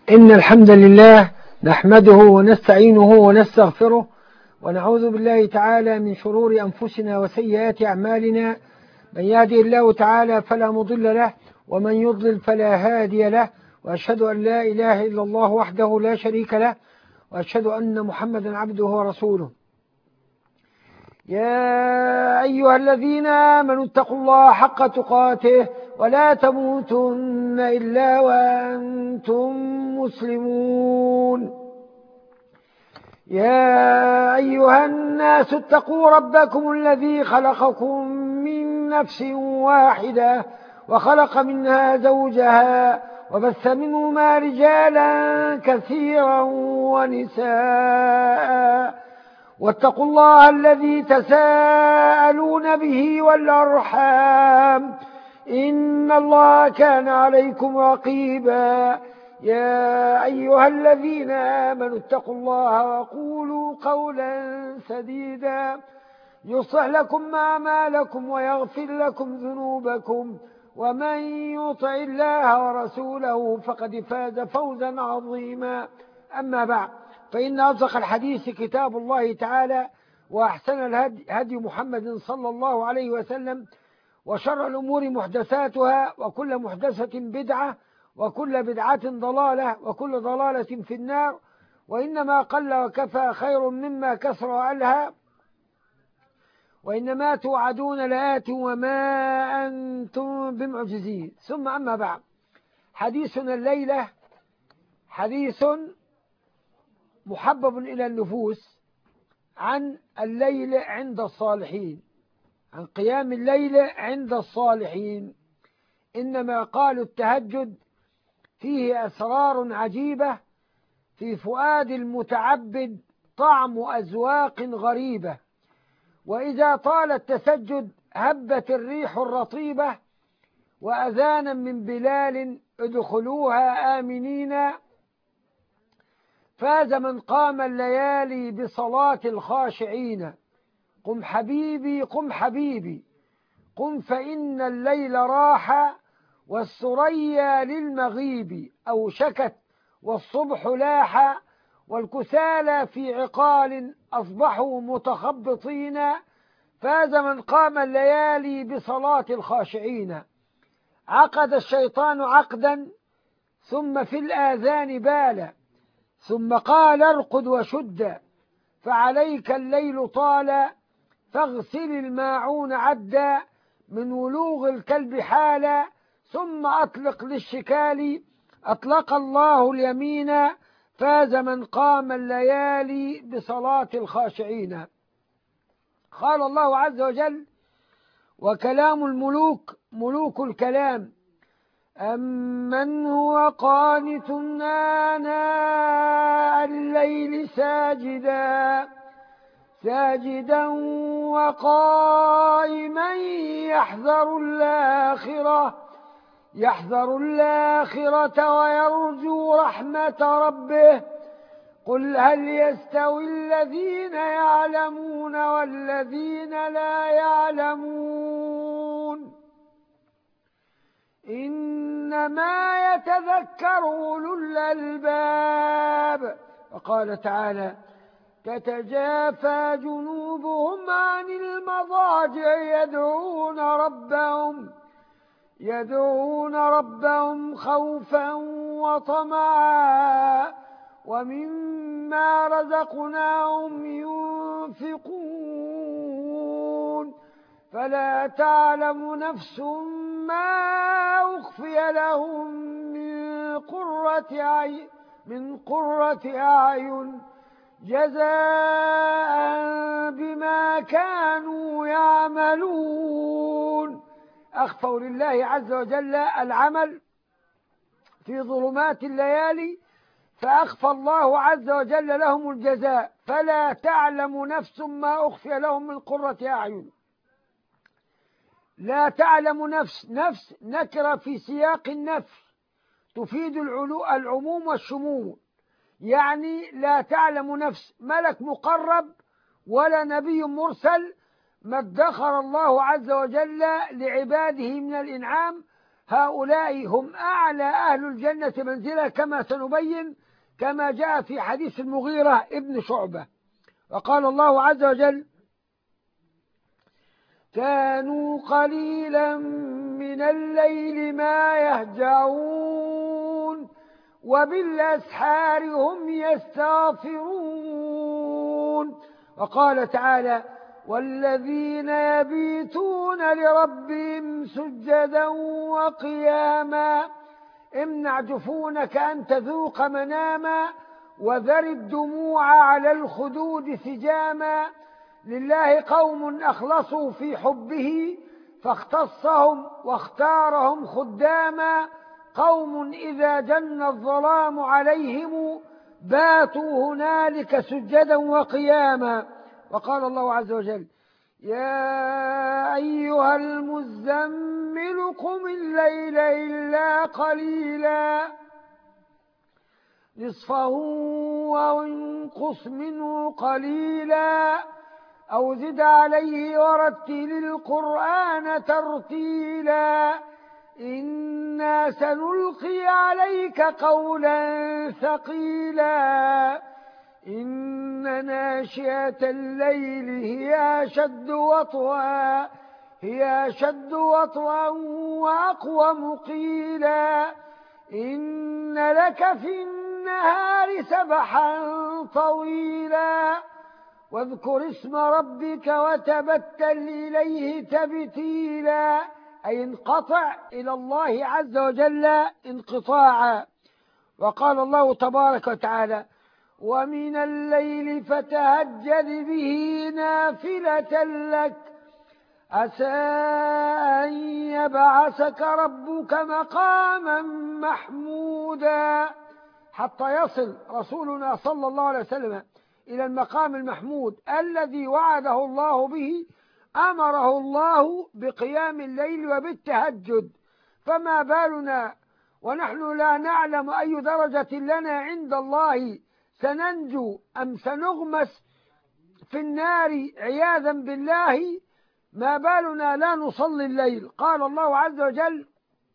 إن الحمد لله نحمده ونستعينه ونستغفره ونعوذ بالله تعالى من شرور أنفسنا وسيئات أعمالنا. من يهده الله تعالى فلا مضل له ومن يضلل فلا هادي له، وأشهد أن لا إله إلا الله وحده لا شريك له، وأشهد أن محمدا عبده ورسوله. يا أيها الذين آمنوا اتقوا الله حق تقاته ولا تموتن إلا وأنتم مسلمون. يا أيها الناس اتقوا ربكم الذي خلقكم من نفس واحدة وخلق منها زوجها وبث منهما رجالا كثيرا ونساء، واتقوا الله الذي تساءلون به والأرحام إن الله كان عليكم رقيبا. يا أيها الذين آمنوا اتقوا الله وقولوا قولا سديدا يصلح لكم أعمالكم ويغفر لكم ذنوبكم، ومن يطع الله ورسوله فقد فاز فوزا عظيما. أما بعد، فإن أصدق الحديث كتاب الله تعالى، وأحسن الهدي هدي محمد صلى الله عليه وسلم، وشر الأمور محدثاتها، وكل محدثة بدعة، وكل بدعة ضلالة، وكل ضلالة في النار. وإنما قل وكفى خير مما كثر وألهى، وإنما توعدون لآت وما أنتم بمعجزين. ثم أما بعد، حديثنا الليلة حديث محبب إلى النفوس عن الليل عند الصالحين، عن قيام الليل عند الصالحين. إنما قالوا التهجد فيه أسرار عجيبة، في فؤاد المتعبد طعم أذواق غريبة، وإذا طال التسجد هبت الريح الرطيبة، وأذانا من بلال ادخلوها آمنين. فاز من قام الليالي بصلاة الخاشعين. قم حبيبي قم حبيبي قم فإن الليل راح، والثريا للمغيب أوشكت والصبح لاح، والكسالى في عقال أصبحوا متخبطين. فاز من قام الليالي بصلاة الخاشعين. عقد الشيطان عقدا ثم في الآذان بال، ثم قال ارقد وشد، فعليك الليل طال، فاغسل الماعون عدا، من ولوغ الكلب حالا، ثم أطلق للشكال، أطلق الله اليمين. فاز من قام الليالي بصلاة الخاشعين. قال الله عز وجل: وكلام الملوك ملوك الكلام، أمن هو قانت آناء الليل ساجدا وقائما يحذر الآخرة ويرجو رحمة ربه. قل هل يستوي الذين يعلمون والذين لا يعلمون؟ إنما يتذكر أولو الألباب. وقال تعالى: تتجافى جنوبهم عن المضاجع يدعون ربهم خوفا وطمعا ومما رزقناهم ينفقون. فلا تعلم نفس ما أخفي لهم من قرة أعين جزاء بما كانوا يعملون. أخفوا لله عز وجل العمل في ظلمات الليالي، فأخفى الله عز وجل لهم الجزاء. فلا تعلم نفس ما أخفي لهم من قرة أعين. لا تعلم نفس نكرة في سياق النفي تفيد العموم والشمول، يعني لا تعلم نفس ملك مقرب ولا نبي مرسل ما ادخر الله عز وجل لعباده من الإنعام هؤلاء هم أعلى أهل الجنة منزلة كما سنبين، كما جاء في حديث المغيرة ابن شعبة. وقال الله عز وجل: كانوا قليلا من الليل ما يهجعون وبالأسحار هم يستغفرون. وقال تعالى: والذين يبيتون لربهم سجدا وقياما. امنع جفونك أن تذوق مناما، وذر الدموع على الخدود سجاما. لله قوم أخلصوا في حبه فاختصهم واختارهم خداما. قوم إذا جن الظلام عليهم باتوا هنالك سجدا وقياما. وقال الله عز وجل: يا أيها المزمل قم الليل إلا قليلا نصفه أو انقص منه قليلا أو زد عليه ورتل القرآن ترتيلا إنا سنلقي عليك قولا ثقيلا إن ناشئة الليل هي أشد وطئا وأقوم قيلا إن لك في النهار سبحا طويلا واذكر اسم ربك وتبتل إليه تبتيلا، أي انقطع إلى الله عز وجل انقطاعا. وقال الله تبارك وتعالى: ومن الليل فتهجد به نافلة لك عسى أن يبعثك ربك مقاما محمودا. حتى يصل رسولنا صلى الله عليه وسلم إلى المقام المحمود الذي وعده الله به، أمره الله بقيام الليل وبالتهجد. فما بالنا ونحن لا نعلم أي درجة لنا عند الله، سننجو أم سنغمس في النار عياذا بالله؟ ما بالنا لا نصلي الليل؟ قال الله عز وجل: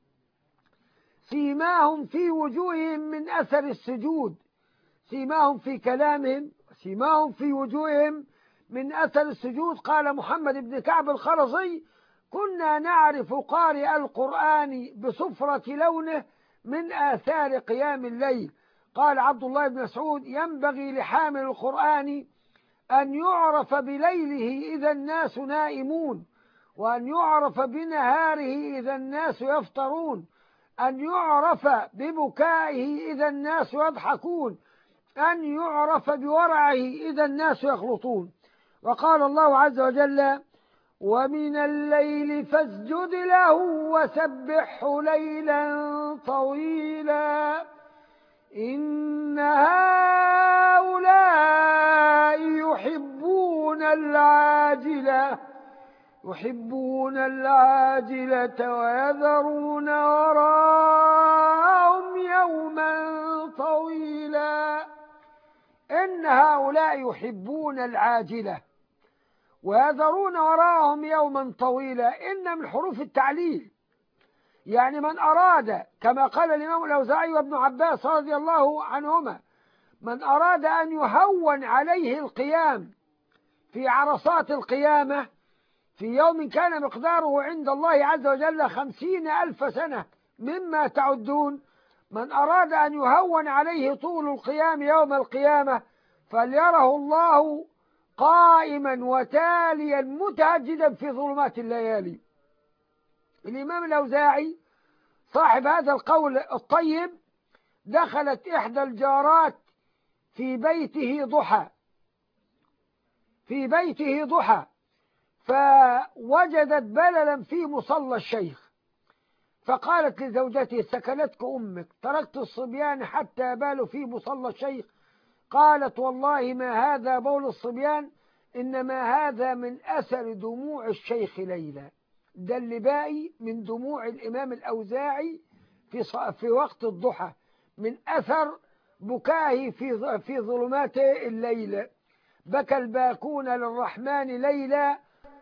سيماهم في وجوههم من أثر السجود. سيماهم في كلامهم، سيماهم في وجوههم من أثر السجود. قال محمد بن كعب الخرزي: كنا نعرف قارئ القرآن بصفرة لونه من آثار قيام الليل. قال عبد الله بن مسعود: ينبغي لحامل القرآن أن يعرف بليله إذا الناس نائمون، وأن يعرف بنهاره إذا الناس يفطرون، أن يعرف ببكائه إذا الناس يضحكون، أن يعرف بورعه إذا الناس يخلطون. وقال الله عز وجل: ومن الليل فاسجد له وسبحه ليلا طويلا إن هؤلاء يحبون العاجلة ويذرون وراءهم يوما طويلا. إن هؤلاء يحبون العاجلة ويذرون وراءهم يوما طويلا. إن من حروف التعليل، يعني من أراد، كما قال الإمام الأوزاعي وابن عباس رضي الله عنهما: من أراد أن يهون عليه القيام في عرصات القيامة في يوم كان مقداره عند الله عز وجل 50,000 سنة مما تعدون، من أراد أن يهون عليه طول القيام يوم القيامة فليره الله قائما وتاليا متهجدا في ظلمات الليالي. الإمام الأوزاعي صاحب هذا القول الطيب دخلت إحدى الجارات في بيته ضحى فوجدت بللا في مصلى الشيخ، فقالت لزوجته: سكنتك أمك، تركت الصبيان حتى بالوا في مصلى الشيخ؟ قالت: والله ما هذا بول الصبيان، إنما هذا من أثر دموع الشيخ ليلى. ده اللي باقي من دموع الإمام الأوزاعي في وقت الضحى، من أثر بكائه في ظلمات الليل. بكى الباكون للرحمن ليلا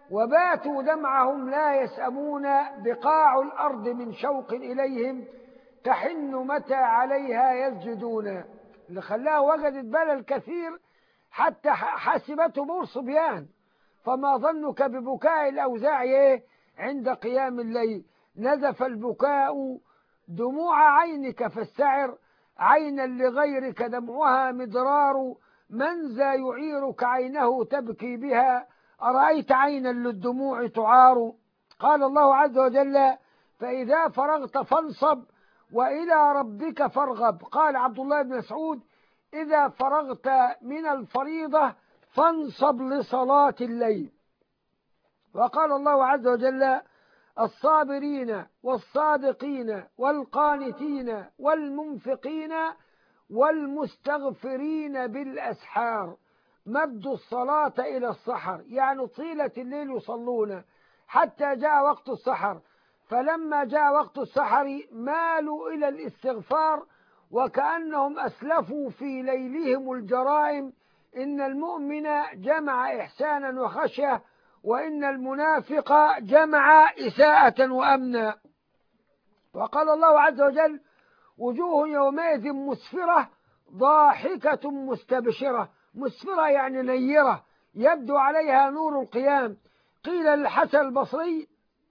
وباتوا دمعهم لا يسأمون، بقاع الأرض من شوق إليهم تحن متى عليها يسجدون. اللي خلاها وجدت بلل كثير حتى حسبته مر صبيان. فما ظنك ببكاء الأوزاعي عند قيام الليل؟ نزف البكاء دموع عينك فاستعر، عينا لغيرك دمعها مدرار، من ذا يعيرك عينه تبكي بها، أرأيت عينا للدموع تعار. قال الله عز وجل: فإذا فرغت فانصب وإلى ربك فارغب. قال عبد الله بن مسعود: إذا فرغت من الفريضة فانصب لصلاة الليل. وقال الله عز وجل: الصابرين والصادقين والقانتين والمنفقين والمستغفرين بالأسحار. مدوا الصلاة إلى السحر، يعني طيلة الليل يصلون حتى جاء وقت السحر، فلما جاء وقت السحر مالوا إلى الاستغفار وكأنهم أسلفوا في ليلهم الجرائم. إن المؤمن جمع إحسانا وخشية، وإن المنافق جمع إساءة وأمنا. وقال الله عز وجل: وجوه يومئذ مسفرة ضاحكة مستبشرة. مسفرة يعني نيرة، يبدو عليها نور القيام. قيل للحسن البصري: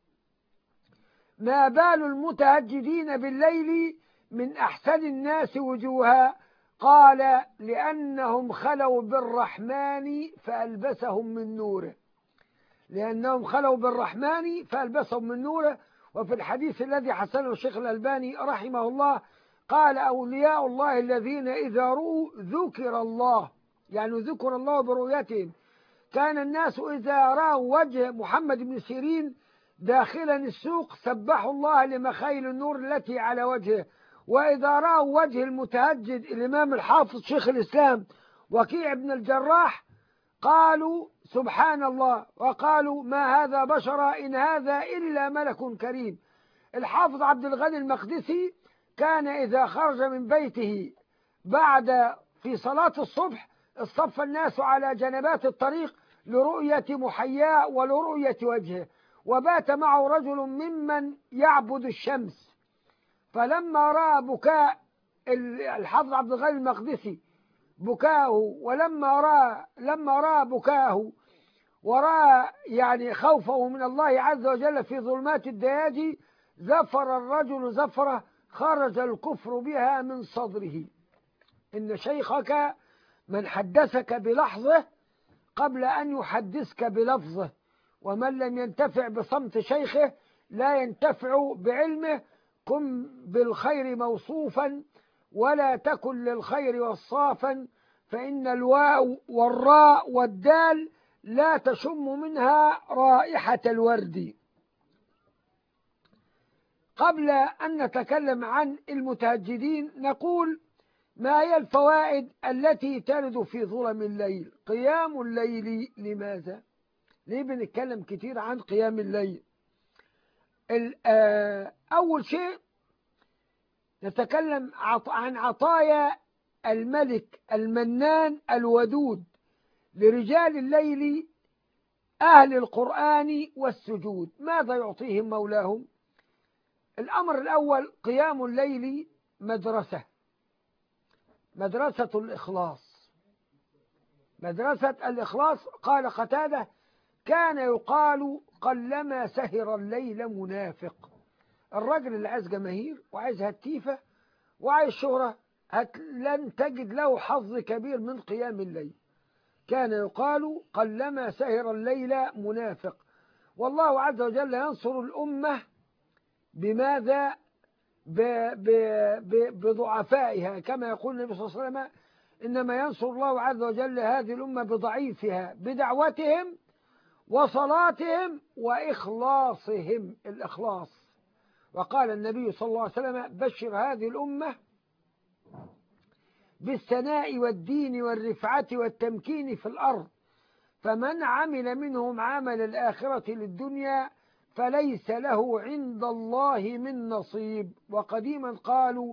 ما بال المتهجدين بالليل من أحسن الناس وجوها؟ قال: لأنهم خلوا بالرحمن فألبسهم من نوره. لأنهم خلوا بالرحمن فألبسهم من نوره. وفي الحديث الذي حسنه الشيخ الألباني رحمه الله قال: أولياء الله الذين إذا رؤوا ذكر الله، يعني ذكر الله برؤيتهم. كان الناس إذا رأوا وجه محمد بن سيرين داخلا السوق سبحوا الله لمخايل النور التي على وجهه، وإذا رأوا وجه المتهجد الإمام الحافظ شيخ الإسلام وكيع بن الجراح قالوا سبحان الله، وقالوا ما هذا بشرا إن هذا إلا ملك كريم. الحافظ عبد الغني المقدسي كان إذا خرج من بيته بعد في صلاة الصبح اصطف الناس على جنبات الطريق لرؤية محياه ولرؤية وجهه، وبات معه رجل ممن يعبد الشمس. فلما رأى بكاء الحافظ عبد الغني المقدسي بكاءه، لما رأى بكاءه ورأى يعني خوفه من الله عز وجل في ظلمات الدياجي، زفر الرجل زفرة خرج الكفر بها من صدره. إن شيخك من حدثك بلحظه قبل أن يحدثك بلفظه، ومن لم ينتفع بصمت شيخه لا ينتفع بعلمه. كن بالخير موصوفا ولا تكن للخير وصافا، فإن الواو والراء والدال لا تشم منها رائحة الورد. قبل أن نتكلم عن المتهجدين نقول ما هي الفوائد التي ترد في ظلم الليل؟ قيام الليل لماذا؟ ليه بنتكلم كتير عن قيام الليل؟ أول شيء نتكلم عن عطايا الملك المنان الودود لرجال الليل أهل القرآن والسجود. ماذا يعطيهم مولاهم؟ الأمر الأول قيام الليل مدرسة الإخلاص. مدرسة الإخلاص. قال قتادة: كان يقال قلما سهر الليل منافق. الرجل اللي عايز جماهير وعايز هتيفة وعايز شهرة لن تجد له حظ كبير من قيام الليل. كان يقال قلما سهر الليل منافق. والله عز وجل ينصر الأمة بماذا؟ بضعفائها، كما يقول النبي صلى الله عليه وسلم: إنما ينصر الله عز وجل هذه الأمة بضعيفها، بدعوتهم وصلاتهم وإخلاصهم. الإخلاص. وقال النبي صلى الله عليه وسلم: بشر هذه الأمة بالثناء والدين والرفعة والتمكين في الأرض، فمن عمل منهم عمل الآخرة للدنيا فليس له عند الله من نصيب. وقديما قالوا: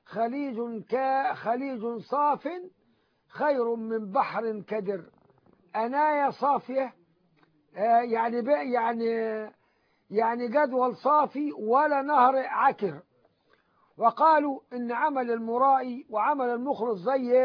خليج صاف خير من بحر كدر. أنايا صافية يعني جدول صافي ولا نهر عكر. وقالوا إن عمل المرائي وعمل المخلص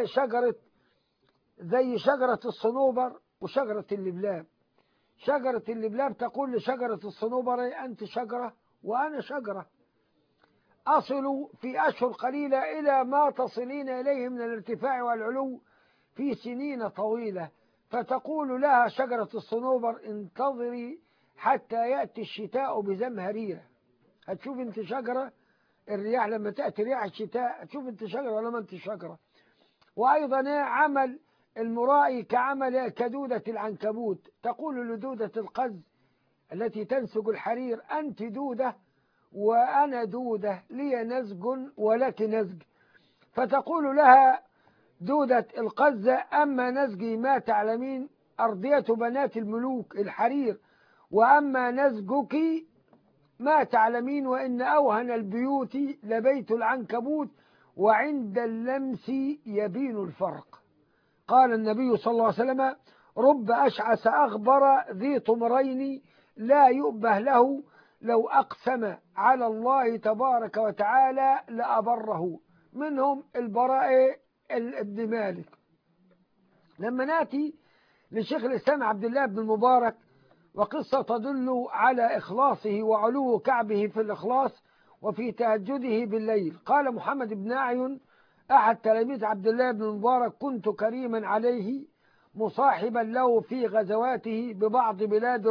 زي شجرة الصنوبر وشجرة اللبلاب. شجرة اللبلاب تقول لشجرة الصنوبر أنت شجرة وأنا شجرة، أصل في أشهر قليلة إلى ما تصلين إليه من الارتفاع والعلو في سنين طويلة. فتقول لها شجرة الصنوبر انتظري حتى يأتي الشتاء بزمهريرة. هتشوف انت شجرة، الرياح لما تأتي رياح الشتاء تشوف انت شجرة ولا ما انت شجرة. وأيضا عمل المرائي كدودة العنكبوت، تقول لدودة القز التي تنسج الحرير أنت دودة وأنا دودة، لي نسج ولك نسج. فتقول لها دودة القزة أما نسجي ما تعلمين أرضية بنات الملوك الحرير، وأما نسجك ما تعلمين وإن أوهن البيوت لبيت العنكبوت وعند اللمس يبين الفرق. قال النبي صلى الله عليه وسلم رب أشعث أغبر ذي طمرين لا يؤبه له لو أقسم على الله تبارك وتعالى لأبره. منهم البراء ابن مالك. لما نأتي لشيخ الإسلام عبد الله بن المبارك وقصة تدل على إخلاصه وعلو كعبه في الإخلاص وفي تهجده بالليل. قال محمد بن أعين أحد تلاميذ عبد الله بن المبارك كنت كريما عليه مصاحبا له في غزواته ببعض بلاد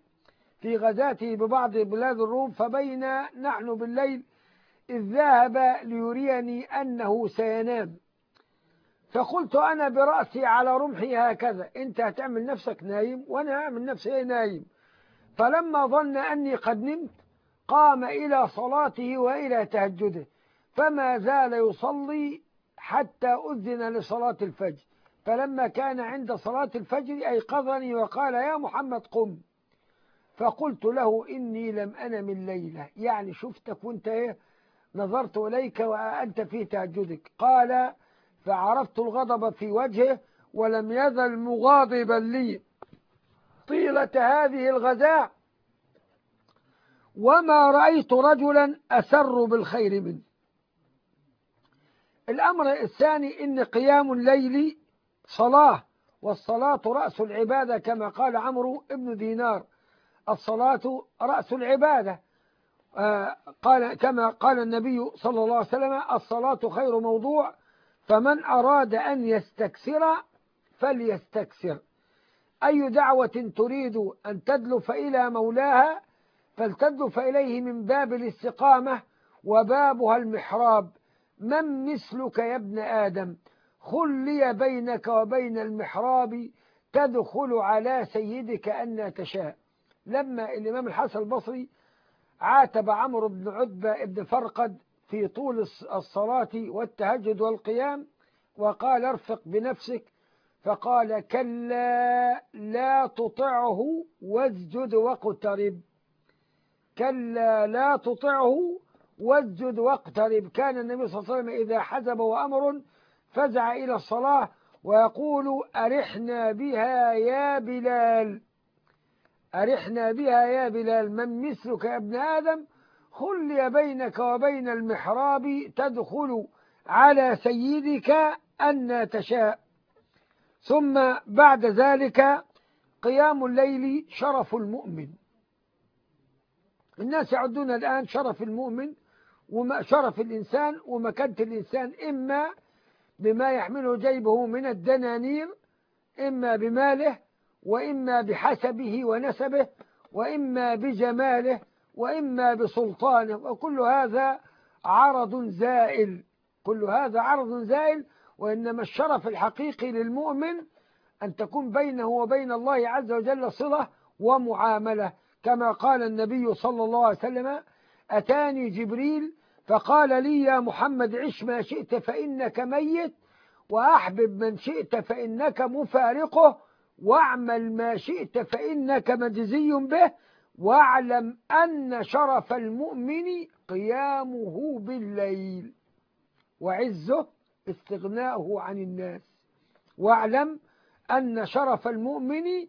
الروم فبينا نحن بالليل إذ ذهب ليريني أنه سينام، فقلت أنا برأسي على رمحي هكذا، أنت هتعمل نفسك نايم وأنا هعمل نفسي نايم. فلما ظن أني قد نمت قام إلى صلاته وإلى تهجده، فما زال يصلي حتى أذن لصلاة الفجر. فلما كان عند صلاة الفجر أيقظني وقال يا محمد قم. فقلت له إني لم أنم الليلة، يعني شفتك وانت نظرت إليك وأنت في تهجدك. قال فعرفت الغضب في وجهه ولم يزل مغاضبا لي طيلة هذه الغزاة، وما رأيت رجلا أسر بالخير منه. الأمر الثاني إن قيام الليل صلاة، والصلاة رأس العبادة كما قال عمرو بن دينار الصلاة رأس العبادة. كما قال النبي صلى الله عليه وسلم الصلاة خير موضوع، فمن أراد أن يستكثر فليستكثر. أي دعوة تريد أن تدلف إلى مولاها فلتدلف إليه من باب الاستقامة، وبابها المحراب. من مثلك يا ابن آدم خلي بينك وبين المحراب تدخل على سيدك أن تشاء. لما الإمام الحسن البصري عاتب عمرو بن عتبة بن فرقد في طول الصلاة والتهجد والقيام وقال ارفق بنفسك، فقال كلا لا تطعه واسجد واقترب. كلا لا تطعه واسجد واقترب. كان النبي صلى الله عليه وسلم إذا حزبه أمر فزع إلى الصلاة ويقول أرحنا بها يا بلال، أرحنا بها يا بلال. من مثلك يا ابن آدم خلي بينك وبين المحراب تدخل على سيدك أن تشاء. ثم بعد ذلك قيام الليل شرف المؤمن. الناس يعدون الآن شرف المؤمن وشرف الإنسان ومكانة الإنسان إما بما يحمله جيبه من الدنانير، إما بماله، وإما بحسبه ونسبه، وإما بجماله، وإما بسلطانه، وكل هذا عرض زائل. كل هذا عرض زائل. وإنما الشرف الحقيقي للمؤمن أن تكون بينه وبين الله عز وجل صلة ومعاملة، كما قال النبي صلى الله عليه وسلم أتاني جبريل فقال لي يا محمد عش ما شئت فإنك ميت، وأحبب من شئت فإنك مفارقه، واعمل ما شئت فإنك مجزي به، واعلم أن شرف المؤمن قيامه بالليل وعزه استغناؤه عن الناس. واعلم أن شرف المؤمن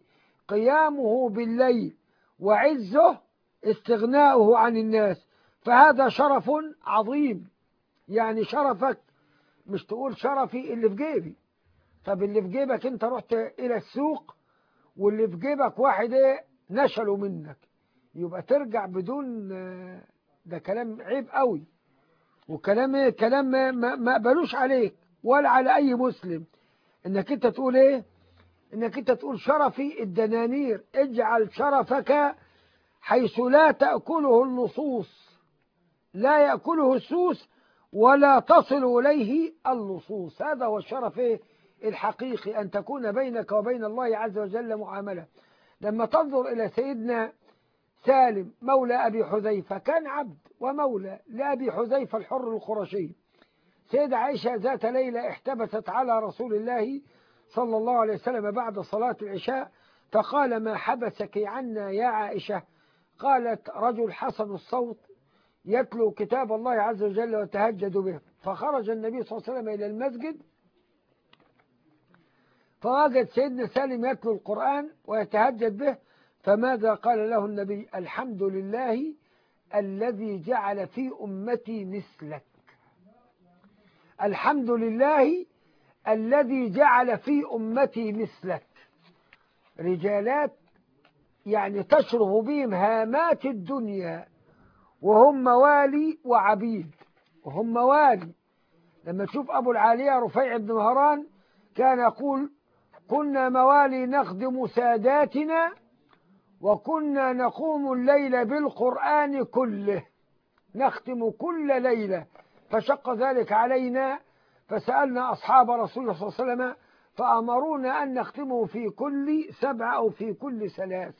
قيامه بالليل، وعزه استغناؤه عن الناس، فهذا شرف عظيم. يعني شرفك مش تقول شرفي اللي في جيبي. طب اللي في جيبك انت رحت الى السوق واللي في جيبك واحد نشله منك، يبقى ترجع بدون ده كلام عيب قوي، وكلام كلام ما قبلوش عليك ولا على اي مسلم انك انت تقول انك انت تقول شرفي الدنانير. اجعل شرفك حيث لا تأكله اللصوص، لا يأكله السوس ولا تصل إليه اللصوص. هذا هو الشرف الحقيقي، أن تكون بينك وبين الله عز وجل معاملة. لما تنظر إلى سيدنا سالم مولى أبي حذيفة، كان عبد ومولى لأبي حذيفة الحر القرشي. سيدة عائشة ذات ليلة احتبست على رسول الله صلى الله عليه وسلم بعد صلاة العشاء، فقال: ما حبسك عنا يا عائشة؟ قالت: رجل حسن الصوت يتلو كتاب الله عز وجل وتهجد به. فخرج النبي صلى الله عليه وسلم إلى المسجد فوجد سيدنا سالم يتلو القرآن ويتهجد به. فماذا قال له النبي؟ الحمد لله الذي جعل في أمتي مثلك. الحمد لله الذي جعل في أمتي مثلك. رجالات يعني تشرف بهم هامات الدنيا، وهم موالي وعبيد، وهم موالي. لما تشوف أبو العالية رفيع بن مهران كان يقول: كنا موالي نخدم ساداتنا وكنا نقوم الليل بالقرآن كله، نختم كل ليلة، فشق ذلك علينا فسألنا أصحاب رسول الله صلى الله عليه وسلم فأمرونا أن نختمه في كل 7 أو في كل 3.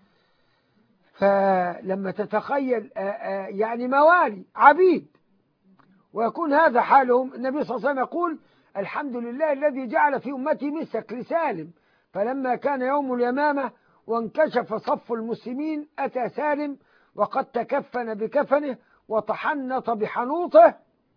فلما تتخيل يعني موالي عبيد ويكون هذا حالهم، النبي صلى الله عليه وسلم يقول: الحمد لله الذي جعل في أمتي مثلك لسالم. فلما كان يوم اليمامة وانكشف صف المسلمين أتى سالم وقد تكفن بكفنه وتحنط بحنوطه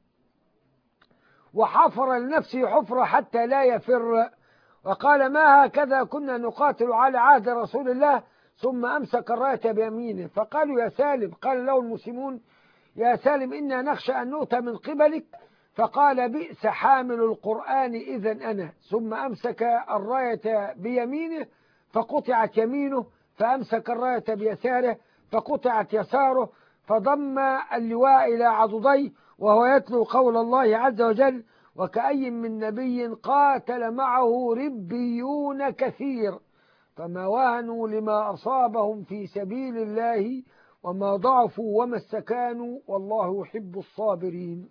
وحفر لنفسه حفرة حتى لا يفر، وقال: ما هكذا كنا نقاتل على عهد رسول الله. ثم أمسك الراية بيمينه. فقالوا: يا سالم، قال له المسلمون: يا سالم إنا نخشى أن نؤتى من قبلك. فقال: بئس حامل القرآن إذا أنا. ثم أمسك الراية بيمينه فقطعت يمينه، فأمسك الراية بيساره فقطعت يساره، فضم اللواء إلى عضديه وهو يتلو قول الله عز وجل: وكأي من نبي قاتل معه ربيون كثير فما وهنوا لما أصابهم في سبيل الله وما ضعفوا وما استكانوا والله يحب الصابرين.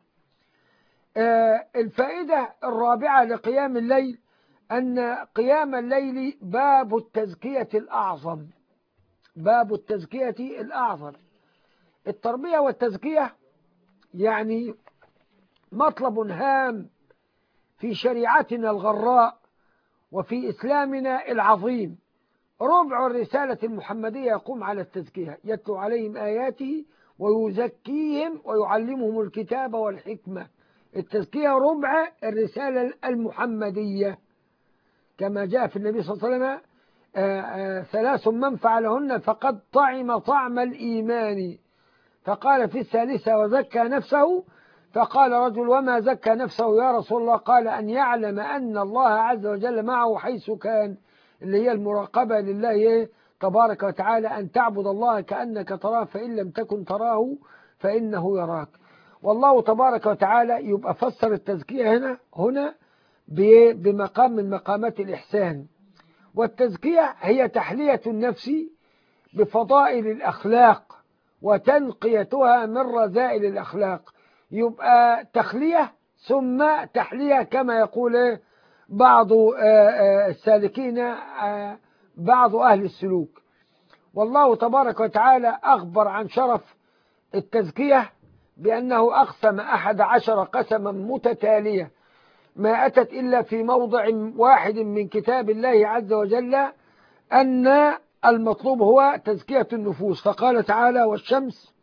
الفائدة الرابعة لقيام الليل أن قيام الليل باب التزكية الأعظم. باب التزكية الأعظم. التربية والتزكية يعني مطلب هام في شريعتنا الغراء وفي إسلامنا العظيم. ربع الرسالة المحمدية يقوم على التزكية، يتلو عليهم آياته ويزكيهم ويعلمهم الكتاب والحكمة. التزكية ربع الرسالة المحمدية، كما جاء في النبي صلى الله عليه وسلم: 3 من فعلهن فقد طعم طعم الإيمان. فقال في الثالثة: وزكى نفسه. فقال رجل: وما زكى نفسه يا رسول الله؟ قال: أن يعلم أن الله عز وجل معه حيث كان، اللي هي المراقبة لله تبارك وتعالى، أن تعبد الله كأنك تراه فإن لم تكن تراه فإنه يراك. والله تبارك وتعالى يبقى فسر التزكية هنا بمقام من مقامات الإحسان. والتزكية هي تحلية النفس بفضائل الأخلاق وتنقيتها من رذائل الأخلاق. يبقى تخلية ثم تحلية كما يقول بعض السالكين، بعض أهل السلوك. والله تبارك وتعالى أخبر عن شرف التزكية بأنه أقسم 11 قسما متتالية ما أتت إلا في موضع واحد من كتاب الله عز وجل أن المطلوب هو تزكية النفوس. فقال تعالى: والشمس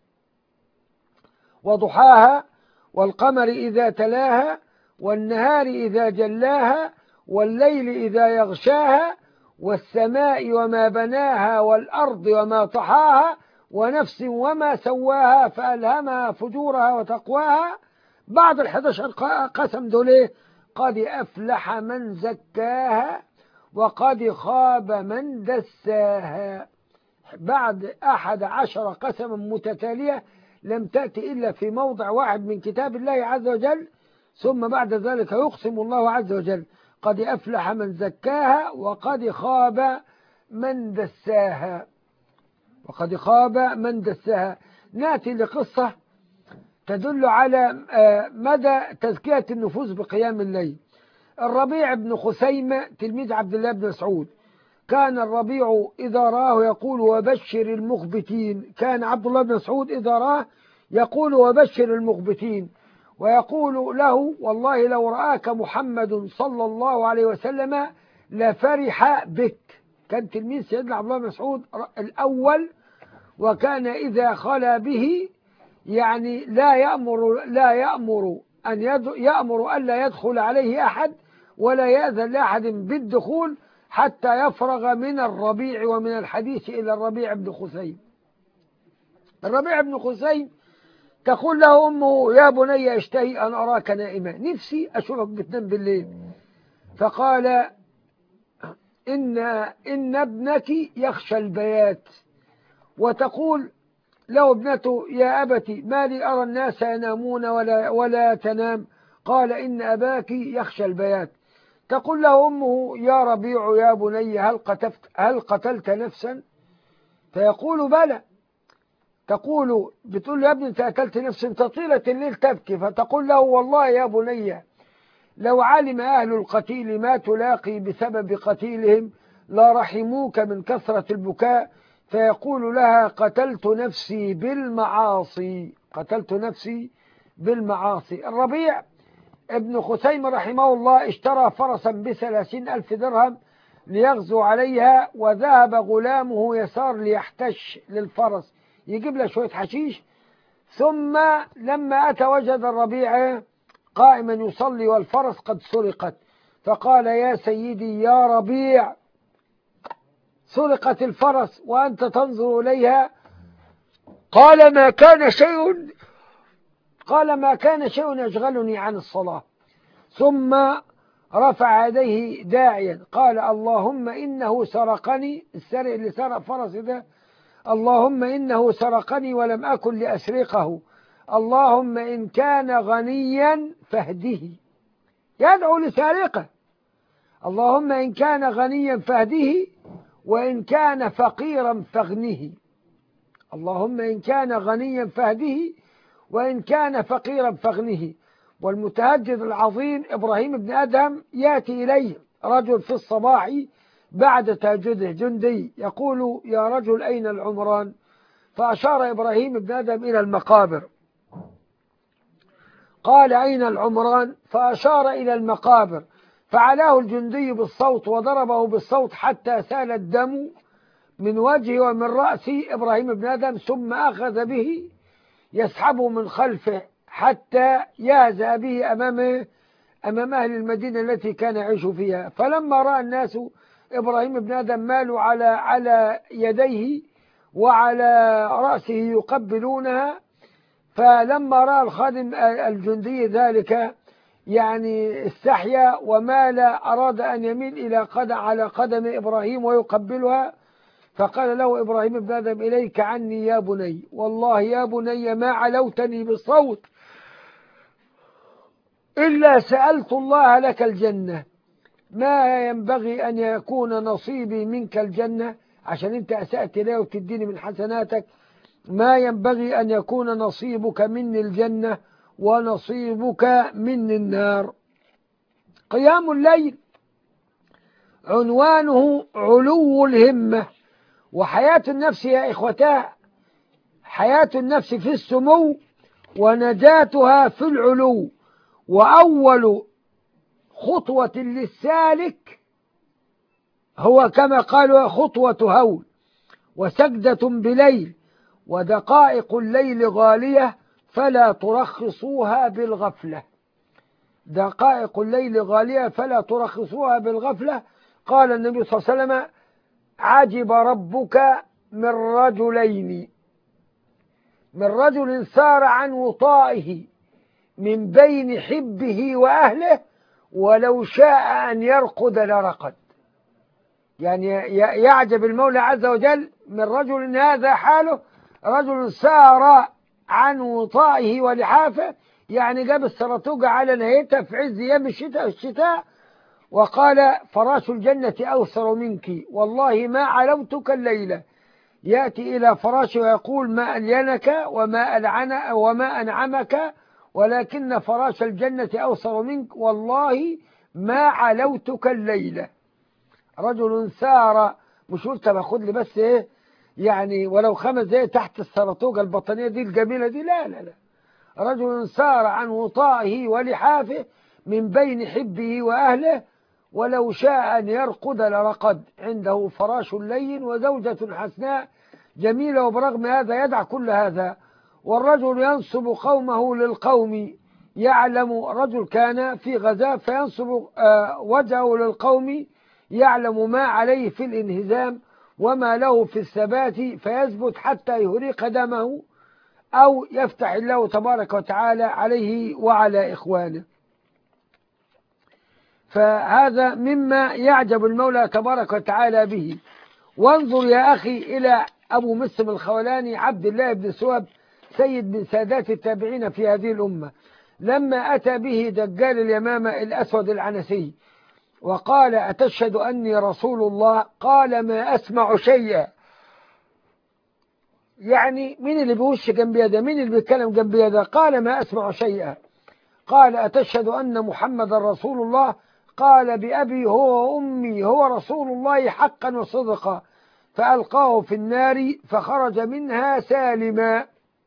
وضحاها والقمر إذا تلاها والنهار إذا جلاها والليل إذا يغشاها والسماء وما بناها والأرض وما طحاها ونفس وما سواها فألهمها فجورها وتقواها. بعد 11 قسم دول قد أفلح من زكاها وقد خاب من دساها. بعد 11 قسما متتالية لم تأتي إلا في موضع واحد من كتاب الله عز وجل، ثم بعد ذلك يقسم الله عز وجل قد أفلح من زكاها وقد خاب من دساها. وقد خاب من دساها. نأتي لقصة تدل على مدى تزكية النفوس بقيام الليل. الربيع بن خثيمة تلميذ عبد الله بن مسعود، كان الربيع إذا راه يقول وبشر المخبتين. كان عبد الله بن مسعود إذا راه يقول وبشر المخبتين، ويقول له والله لو رآك محمد صلى الله عليه وسلم لفرح بك. كان تلميذ سيدنا عبد الله بن مسعود الأول، وكان إذا خلا به يعني لا يأمر أن يأمر ألا يدخل عليه أحد ولا يأذن لأحد بالدخول حتى يفرغ من الربيع ومن الحديث إلى الربيع بن خثيم. الربيع بن خثيم تقول له أمه يا بني اشتهي أن أراك نائما، نفسي أشوفك بتنام بالليل. فقال إن ابنك يخشى البيات. وتقول له ابنته يا أبتي ما لي أرى الناس ينامون ولا تنام. قال إن أباك يخشى البيات. تقول له أمه يا ربيع يا بني هل قتلت نفسا؟ فيقول بلى. بتقول له يا ابني انت قتلت نفسا؟ انت طيلة الليل تبكي. فتقول له والله يا بني لو علم أهل القتيل ما تلاقي بسبب قتيلهم لا رحموك من كثرة البكاء. فيقول لها قتلت نفسي بالمعاصي، قتلت نفسي بالمعاصي. الربيع ابن خثيمة رحمه الله اشترى فرسا ب30,000 درهم ليغزو عليها، وذهب غلامه يسار ليحتش للفرس يجيب له شوية حشيش. ثم لما أتى وجد الربيع قائما يصلي والفرس قد سرقت. فقال يا سيدي يا ربيع سرقت الفرس وأنت تنظر إليها. قال ما كان شيء يشغلني عن الصلاة. ثم رفع يديه داعيا قال اللهم إنه سرقني، السارق اللي سرق فرس ده، اللهم إنه سرقني ولم أكن لأسرقه، اللهم إن كان غنيا فاهده. يدعو لسارقه، اللهم إن كان غنيا فاهده وإن كان فقيرا فاغنه. اللهم إن كان غنيا فاهده وإن كان فقيرا فاغنه. والمتهجد العظيم إبراهيم بن أدهم يأتي إليه رجل في الصباح بعد تهجده جندي يقول يا رجل أين العمران؟ فأشار إبراهيم بن أدهم إلى المقابر. قال أين العمران؟ فأشار إلى المقابر. فعلاه الجندي بالصوت وضربه بالصوت حتى سال الدم من وجهه ومن رأس إبراهيم بن أدهم، ثم أخذ به يسحبه من خلفه حتى يهزأ به أمام أهل المدينة التي كان يعيش فيها. فلما رأى الناس إبراهيم بن أدهم مالوا على يديه وعلى رأسه يقبلونها، فلما رأى الخادم الجندي ذلك يعني استحيا ومال، أراد أن يميل على قدم إبراهيم ويقبلها. فقال له إبراهيم بن أدهم إليك عني يا بني، والله يا بني ما علوتني بالصوت إلا سألت الله لك الجنة، ما ينبغي أن يكون نصيبي منك الجنة عشان أنت أسأت لي وتديني من حسناتك، ما ينبغي أن يكون نصيبك مني الجنة ونصيبك مني النار. قيام الليل عنوانه علو الهمة. وحياة النفس يا إخوتاه، حياة النفس في السمو ونجاتها في العلو. وأول خطوة للسالك هو كما قالوا خطوة هول وسجدة بليل، ودقائق الليل غالية فلا ترخصوها بالغفلة. دقائق الليل غالية فلا ترخصوها بالغفلة. قال النبي صلى الله عليه وسلم: عجب ربك من رجلين، من رجل سار عن وطائه من بين حبه وأهله ولو شاء أن يرقد لرقد. يعني يعجب المولى عز وجل من رجل هذا حاله، رجل سار عن وطائه ولحافه، يعني جاب السرطوجة على نهايتها في عز أيام الشتاء وقال: فراش الجنة أوسر منك والله ما علوتك الليلة. يأتي إلى فراشه ويقول: ما ألينك وما أنعمك، ولكن فراش الجنة أوسر منك والله ما علوتك الليلة. رجل سار، مش قلت باخد لي بس ايه يعني ولو 5 دقايق تحت السرطوجة البطانية دي الجميلة دي، لا لا لا، رجل سار عن وطائه ولحافه من بين حبه وأهله ولو شاء أن يرقد لرقد، عنده فراش لين وزوجة حسناء جميلة، وبرغم هذا يدع كل هذا. والرجل ينصب قومه للقوم، يعلم، رجل كان في غزاة فينصب وجهه للقوم، يعلم ما عليه في الانهزام وما له في الثبات فيثبت حتى يهريق دمه أو يفتح الله تبارك وتعالى عليه وعلى إخوانه. فهذا مما يعجب المولى تبارك وتعالى به. وانظر يا أخي إلى أبو مسلم الخولاني عبد الله بن سواب، سيد من سادات التابعين في هذه الأمة، لما أتى به دجال اليمامة الأسود العنسي وقال: أتشهد أني رسول الله؟ قال: ما أسمع شيئا. يعني مين اللي بيوش جنب يده؟ مين اللي بيتكلم جنب يده؟ قال: ما أسمع شيئا. قال: أتشهد أن محمد رسول الله؟ قال: بأبي هو وأمي هو رسول الله حقا وصدقا. فألقاه في النار فخرج منها سالما.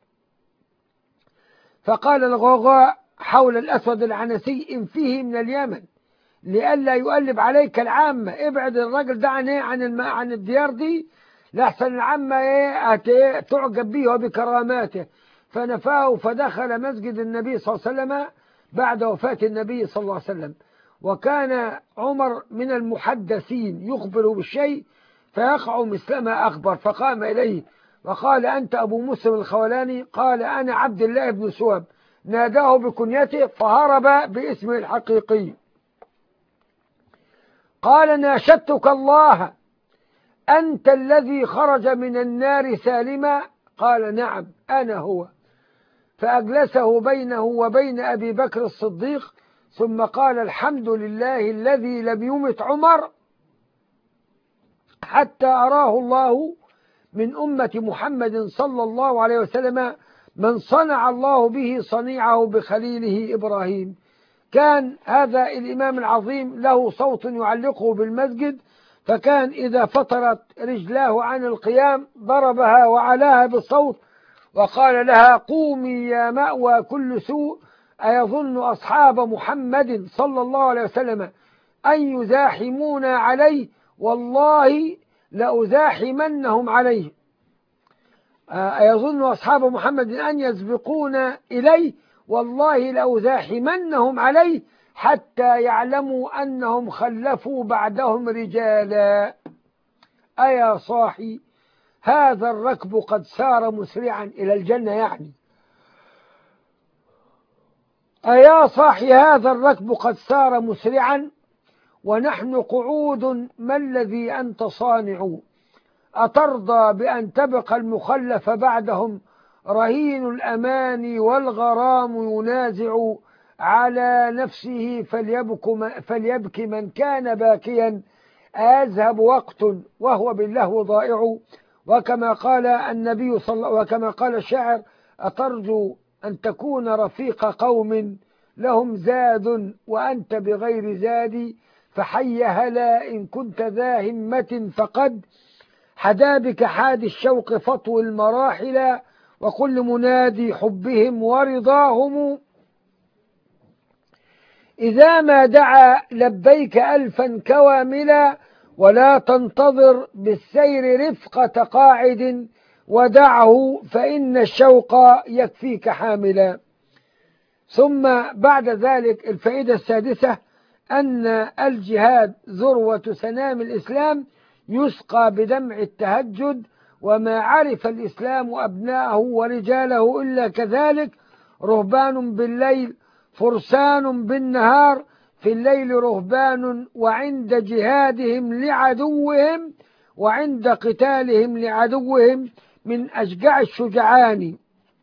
فقال الغوغاء حول الأسود العنسي: إن فيه من اليمن لئلا يؤلب عليك العامة، ابعد الرجل ده عن الديار دي لحسن العامة تعجب به وبكراماته. فنفاه فدخل مسجد النبي صلى الله عليه وسلم بعد وفاة النبي صلى الله عليه وسلم. وكان عمر من المحدثين يخبر بالشيء فيقع مثلما أخبر، فقام إليه وقال: أنت أبو مسلم الخولاني؟ قال: أنا عبد الله بن سواب. ناداه بكنيته فهرب باسمه الحقيقي. قال: ناشدتك الله، أنت الذي خرج من النار سالما؟ قال: نعم أنا هو. فأجلسه بينه وبين أبي بكر الصديق، ثم قال: الحمد لله الذي لم يمت عمر حتى أراه الله من أمة محمد صلى الله عليه وسلم من صنع الله به صنيعه بخليله إبراهيم. كان هذا الإمام العظيم له صوت يعلقه بالمسجد، فكان إذا فطرت رجلاه عن القيام ضربها وعلاها بالصوت وقال لها: قومي يا مأوى كل سوء، أيظن أصحاب محمد صلى الله عليه وسلم أن يزاحمون عليه؟ والله لأزاحمنهم عليه. أيظن أصحاب محمد أن يسبقون إليه؟ والله لأزاحمنهم عليه حتى يعلموا أنهم خلفوا بعدهم رجالا. أيا صاحي هذا الركب قد سار مسرعا إلى الجنة، يعني أيا صاحي هذا الركب قد سار مسرعا ونحن قعود، ما الذي أنت صانع؟ أترضى بأن تبقى المخلف بعدهم رهين الأمان والغرام ينازع على نفسه فليبك من كان باكيا، أذهب وقت وهو باللهو ضائع. وكما قال النبي وكما قال الشاعر: أترجو أن تكون رفيق قوم لهم زاد وأنت بغير زاد، فحي هلا إن كنت ذا همة فقد حدا بك حاد الشوق فطو المراحل، وكل منادي حبهم ورضاهم إذا ما دعا لبيك ألفا كواملا، ولا تنتظر بالسير رفقة قاعد ودعه فإن الشوق يكفيك حاملا. ثم بعد ذلك الفائدة السادسة: أن الجهاد ذروة سنام الإسلام يسقى بدمع التهجد، وما عرف الإسلام أبناءه ورجاله إلا كذلك. رهبان بالليل فرسان بالنهار، في الليل رهبان وعند جهادهم لعدوهم وعند قتالهم لعدوهم من أشجع الشجعان.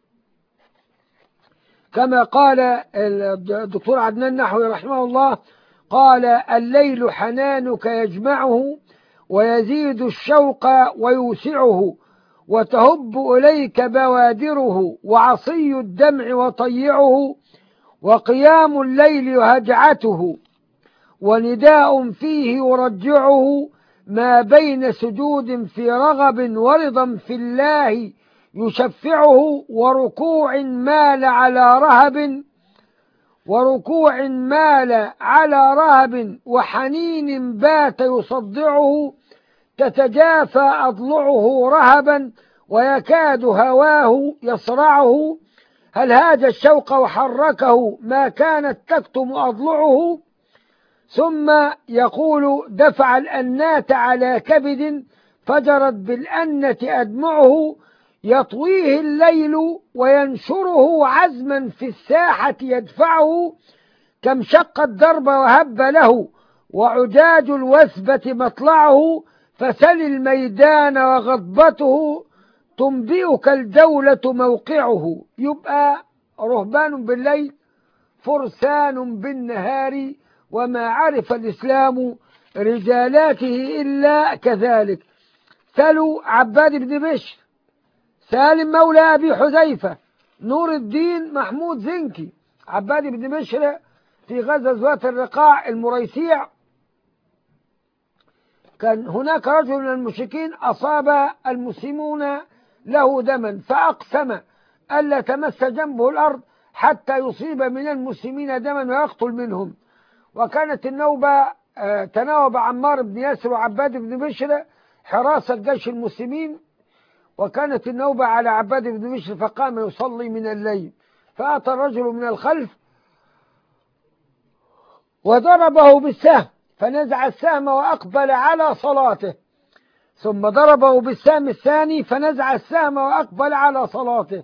كما قال الدكتور عدنان نحوي رحمه الله، قال: الليل حنانك يجمعه ويزيد الشوق ويوسعه، وتهب إليك بوادره وعصي الدمع وطيعه، وقيام الليل هجعته ونداء فيه يرجعه، ما بين سجود في رغب ورضا في الله يشفعه، وركوع مال على رهب وحنين بات يصدعه، تتجافى أضلعه رهبا ويكاد هواه يصرعه، هل هاج الشوق وحركه ما كانت تكتم أضلعه. ثم يقول: دفع الأنات على كبد فجرت بالأنة أدمعه، يطويه الليل وينشره عزما في الساحة يدفعه، كم شق الدرب وهب له وعجاج الوثبة مطلعه، فسل الميدان وغضبته تنبئك الدولة موقعه. يبقى رهبان بالليل فرسان بالنهار، وما عرف الإسلام رجالاته إلا كذلك. سلوا عباد بن بشر، سالم مولى أبي حذيفة، نور الدين محمود زنكي. عباد بن بشر في غزوة ذات الرقاع المريسيع، كان هناك رجل من المشركين أصاب المسلمون له دما، فأقسم ألا تمس جنبه الأرض حتى يصيب من المسلمين دما ويقتل منهم. وكانت النوبة تناوب عمار بن ياسر وعباد بن بشر حراسة جيش المسلمين، وكانت النوبة على عباد بن بشر، فقام يصلي من الليل، فأتى الرجل من الخلف وضربه بالسهم، فنزع السهم وأقبل على صلاته، ثم ضربه بالسهم الثاني فنزع السهم وأقبل على صلاته،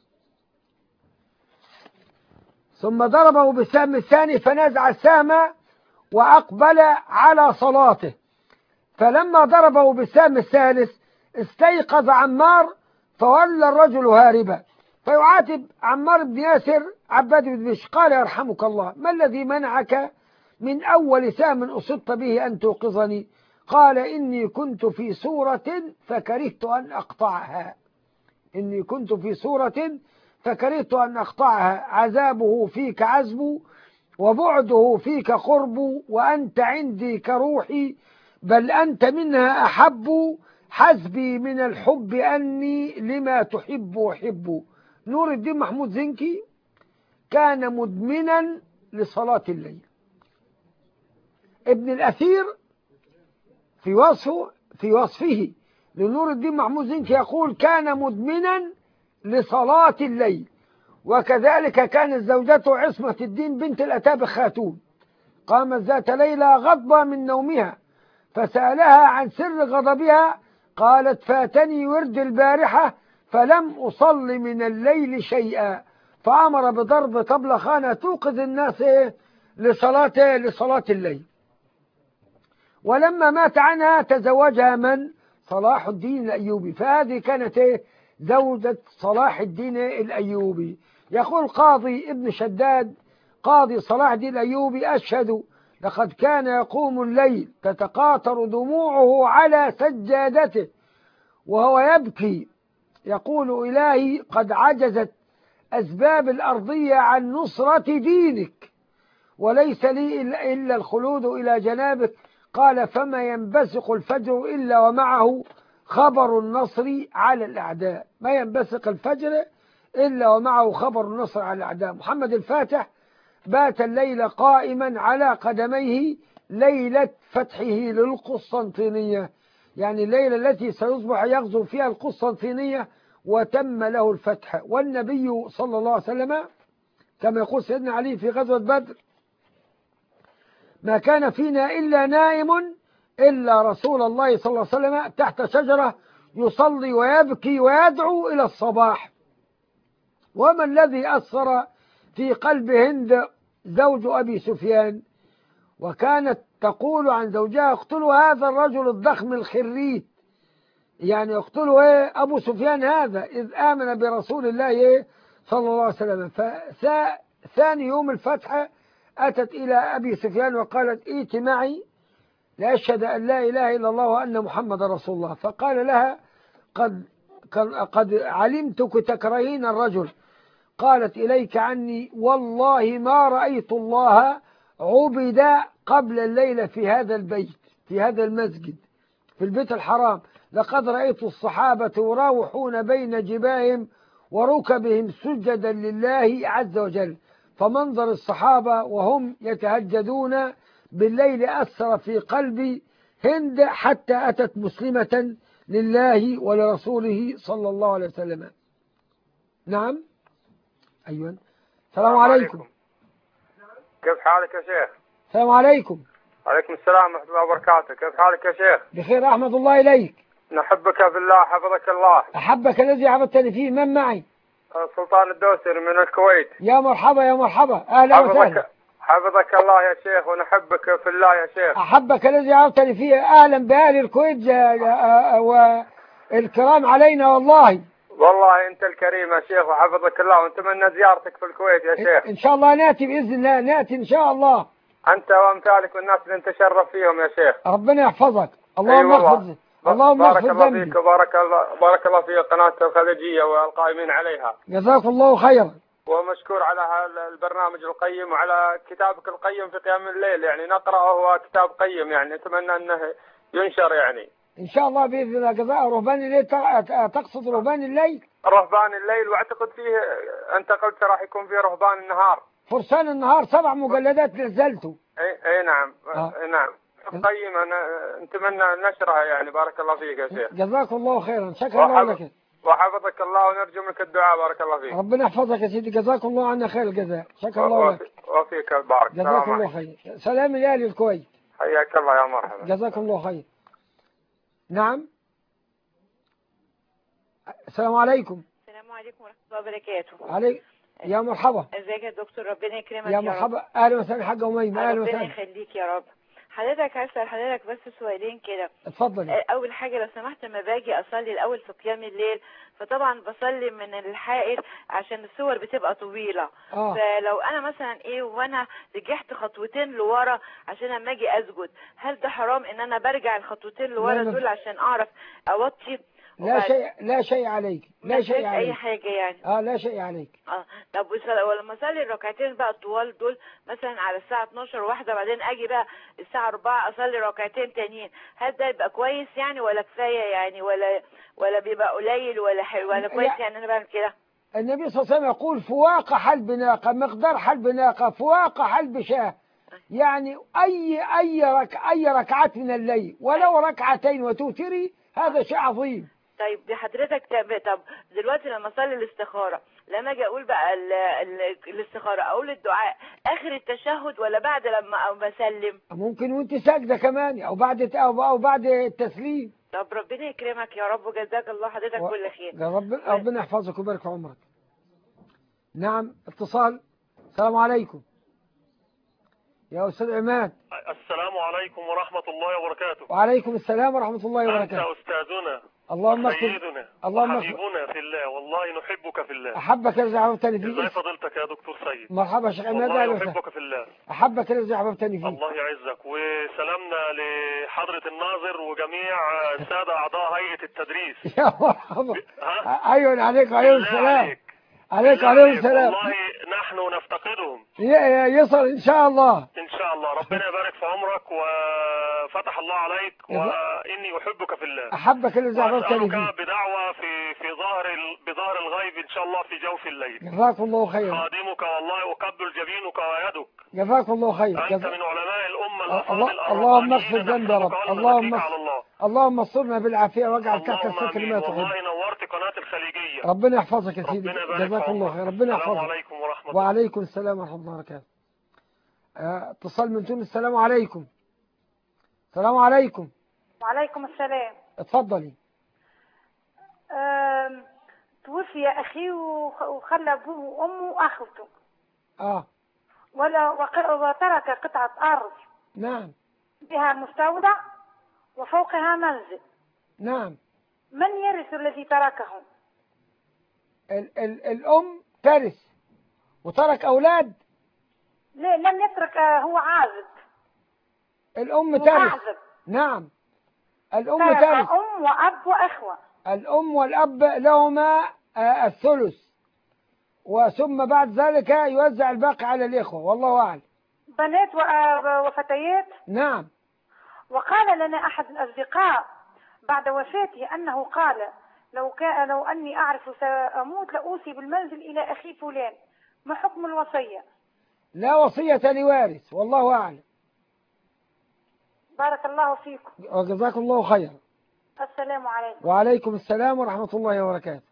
ثم ضربه بالسهم الثاني فنزع السهم وأقبل على صلاته. فلما ضربه بالسهم الثالث استيقظ عمار فولى الرجل هاربا، فيعاتب عمار بن ياسر عباد بن بشر، قال: يرحمك الله، ما الذي منعك من أول سهم أصبت به أن توقظني؟ قال: إني كنت في سورة فكرهت أن أقطعها، إني كنت في سورة فكرهت أن أقطعها، عذابه فيك عزب وبعده فيك قرب، وأنت عندي كروحي بل أنت منها أحب، حسبي من الحب أني لما تحب أحب. نور الدين محمود زنكي كان مدمنا لصلاة الليل. ابن الأثير في وصفه لنور الدين محمود زنكي يقول: كان مدمنا لصلاة الليل. وكذلك كانت زوجته عصمة الدين بنت الأتابك خاتون، قامت ذات ليلة غضبة من نومها فسألها عن سر غضبها، قالت: فاتني ورد البارحة فلم أصل من الليل شيئا، فأمر بضرب طبلخانة توقظ الناس لصلاة الليل. ولما مات عنها تزوجها من؟ صلاح الدين الأيوبي، فهذه كانت زوجة صلاح الدين الأيوبي. يقول قاضي ابن شداد قاضي صلاح الدين الأيوبي: أشهد لقد كان يقوم الليل تتقاطر دموعه على سجادته وهو يبكي يقول: إلهي قد عجزت أسباب الأرضية عن نصرة دينك، وليس لي إلا الخلود إلى جنابك. قال: فما ينبثق الفجر إلا ومعه خبر النصر على الأعداء، ما ينبثق الفجر إلا ومعه خبر النصر على الأعداء. محمد الفاتح بات الليل قائما على قدميه ليلة فتحه للقسطنطينية، يعني الليلة التي سيصبح يغزو فيها القسطنطينية وتم له الفتح. والنبي صلى الله عليه وسلم كما يقول سيدنا علي في غزوة بدر: ما كان فينا إلا نائم إلا رسول الله صلى الله عليه وسلم تحت شجرة يصلي ويبكي ويدعو إلى الصباح. وما الذي أثر في قلب هند زوج أبي سفيان؟ وكانت تقول عن زوجها: اقتلوا هذا الرجل الضخم الخريت، يعني اقتلوا أبو سفيان هذا إذ آمن برسول الله صلى الله عليه وسلم. فثاني يوم الفتح أتت إلى أبي سفيان وقالت: ائت معي لأشهد أن لا إله إلا الله وأن محمد رسول الله. فقال لها: قد علمتك تكرهين الرجل. قالت: إليك عني والله ما رأيت الله عبد قبل الليلة في هذا البيت، في هذا المسجد، في البيت الحرام. لقد رأيت الصحابة يراوحون بين جباههم وركبهم سجدا لله عز وجل. فمنظر الصحابة وهم يتهجدون بالليل أثر في قلب هند حتى أتت مسلمة لله ولرسوله صلى الله عليه وسلم. نعم. أيوة. السلام عليكم. كيف حالك يا شيخ؟ السلام عليكم. عليكم السلام ورحمة الله وبركاته. كيف حالك يا شيخ؟ بخير رحمة الله إليك. نحبك في الله، حفظك الله. أحبك الذي عبدتني فيه. من معي؟ سلطان الدوسري من الكويت. يا مرحبا يا مرحبا، أهلا وسهلا. حفظك الله يا شيخ ونحبك في الله يا شيخ. أحبك الذي عبدتني فيه. أهلا بأهل الكويت والكرام علينا والله. والله أنت الكريم يا شيخ وحفظك الله، ونتمنى زيارتك في الكويت يا شيخ. إن شاء الله نأتي بإذن الله، نأتي إن شاء الله. أنت وأمثالك والناس اللي نتشرف فيهم يا شيخ. ربنا يحفظك. اللهم اغفر. اللهم اغفر ذنبي. بارك الله فيك وبارك الله في قناة الخليجية والقائمين عليها. جزاك الله خيرا. ومشكور على هذا البرنامج القيم وعلى كتابك القيم في قيام الليل، يعني نقرأه، هو كتاب قيم، يعني نتمنى أنه ينشر يعني. إن شاء الله بإذن الله. جزاء رهبان الليل، تقصد رهبان الليل؟ رهبان الليل، واعتقد فيه أنت قلت راح يكون فيه رهبان النهار. فرسان النهار 7 مجلدات نزلته. اي نعم. نعم قيم، أنا نتمنى نشرها يعني. بارك الله فيك يا شيخ. جزاك الله خيرا. شكرا الله لك. وحفظك الله ونرجو منك الدعاء. بارك الله فيك. ربنا يحفظك يا سيدي. جزاك الله عنا خير الجزاء. شكرا الله لك. وفيك البارك. جزاك الله خير. سلام لأهل الكويت. حياك الله يا مرحبا. جزاك الله خير. نعم. السلام عليكم. السلام عليكم ورحمة الله وبركاته. عليك يا مرحبا. ازيك يا دكتور؟ ربنا يكرمك يا مرحبا. اهلا وسهلا حاجه أميمة. اهلا وسهلا. ربنا يخليك يا رب. حضرتك هسأل حضرتك بس سؤالين كده. اتفضل. اول حاجه لو سمحت، لما باجي اصلي الاول في قيام الليل، فطبعا بصلي من الحائط عشان الصور بتبقى طويله. فلو انا مثلا وانا رجعت خطوتين لورا عشان لما اجي اسجد، هل ده حرام ان انا برجع الخطوتين لورا دول عشان اعرف اوطي؟ لا شيء عليك. لا شيء عليك. اي حاجه يعني. لا شيء عليك. طب ولما اصلي الركعتين بقى الطوال دول مثلا على الساعه 12 واحده، بعدين اجي بقى الساعه 4 اصلي ركعتين تانيين، هل ده يبقى كويس يعني ولا كفايه يعني ولا بيبقى قليل ولا كويس يعني انا بعمل كده؟ النبي صلى الله عليه وسلم يقول: فواق حلب ناقه، مقدار حلب ناقه، فواق حلب شاه. يعني اي ركعات من الليل ولو ركعتين وتوتري، هذا شيء عظيم. طيب دي حضرتك. طب دلوقتي لما اصلي الاستخاره، لما اجي اقول بقى الاستخاره، اقول الدعاء اخر التشهد ولا بعد لما بسلم؟ ممكن وانت ساجده كمان، او بعد التسليم. طب ربنا يكرمك يا رب وجزاك الله حضرتك كل خير. ربنا يحفظك ويبارك في عمرك. نعم. اتصال. السلام عليكم يا أستاذ عماد. السلام عليكم ورحمة الله وبركاته. وعليكم السلام ورحمة الله وبركاته. أنت أستاذنا. اللهم سيدنا. اللهم حبيبنا في الله، والله نحبك في الله. أحبك الذي أحببتني فيه. ازاي فضيلتك يا دكتور سيد؟ مرحبا شيخ عماد. والله نحبك في الله. أحبك الذي أحببتني فيه. الله يعزك. وسلامنا لحضرة الناظر وجميع السادة أعضاء هيئة التدريس. يا مرحبا. أيوة عليك وعليهم السلام. عليك وعليهم السلام. والله نحن نفتقدهم. يصل إن شاء الله. إن شاء الله. ربنا يبارك في عمرك وفتح الله عليك، وإني أحبك في الله. أحبك الذي أحببتني فيه. وأسألك بدعوة بظهر الغيب إن شاء الله في جوف الليل. جزاك الله خيرا. خادمك والله، وقبل جبينك ويدك. جزاك الله خيرا. أنت من علماء الأمة الأفاضل. اللهم اغفر ذنبي يا رب. اللهم استرنا بالعافية واجعل تحت الستر ما تحب. والله نورت قناة الخليجية. ربنا يحفظك يا سيدي. جزاك الله خير. ربنا يحفظك. السلام عليكم ورحمة الله. وعليكم السلام ورحمة الله وبركاته. اتصال من تونس. السلام عليكم. السلام عليكم. وعليكم السلام. اتفضلي. توفي أخي وخلى أبوه وأمه وأخوته. وترك قطعة أرض. نعم. بها مستودع وفوقها منزل. نعم. من يرث الذي تركه؟ الأم ترث وترك أولاد. لا، لم يترك، هو عازب. الأم ترث. نعم، الأم ترث. أم وأب وأخوة. الأم والأب لهما الثلث، وثم بعد ذلك يوزع الباقي على الإخوة، والله أعلم. بنات وفتيات. نعم. وقال لنا أحد الأصدقاء بعد وفاته أنه قال لو أني أعرف سأموت لأوصي بالمنزل إلى أخي فلان. ما حكم الوصية؟ لا وصية لوارث، والله أعلم. بارك الله فيكم وجزاكم الله خيرا. السلام عليكم. وعليكم السلام ورحمة الله وبركاته.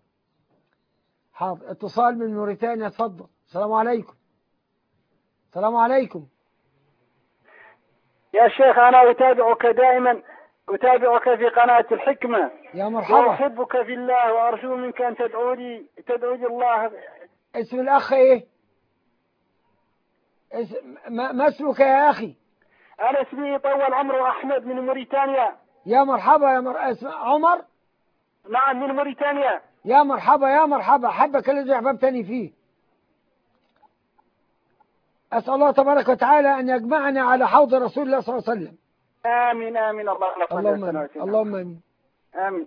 حاضر. اتصال من موريتانيا. اتفضل. السلام عليكم. السلام عليكم. يا شيخ أنا أتابعك دائما، أتابعك في قناة الحكمة. يا مرحبا. وأحبك في الله وأرجو منك أن تدعو لي الله. اسم الأخ إيه؟ ما اسمك يا أخي؟ أنا اسمي طول عمرو أحمد من موريتانيا. يا مرحبا. اسم عمر؟ نعم، من موريتانيا. يا مرحبا يا مرحبا. حبك الذي أحببتني فيه. أسأل الله تبارك وتعالى أن يجمعنا على حوض رسول الله صلى الله عليه وسلم. آمين آمين. اللهم آمين. اللهم آمين. آمين.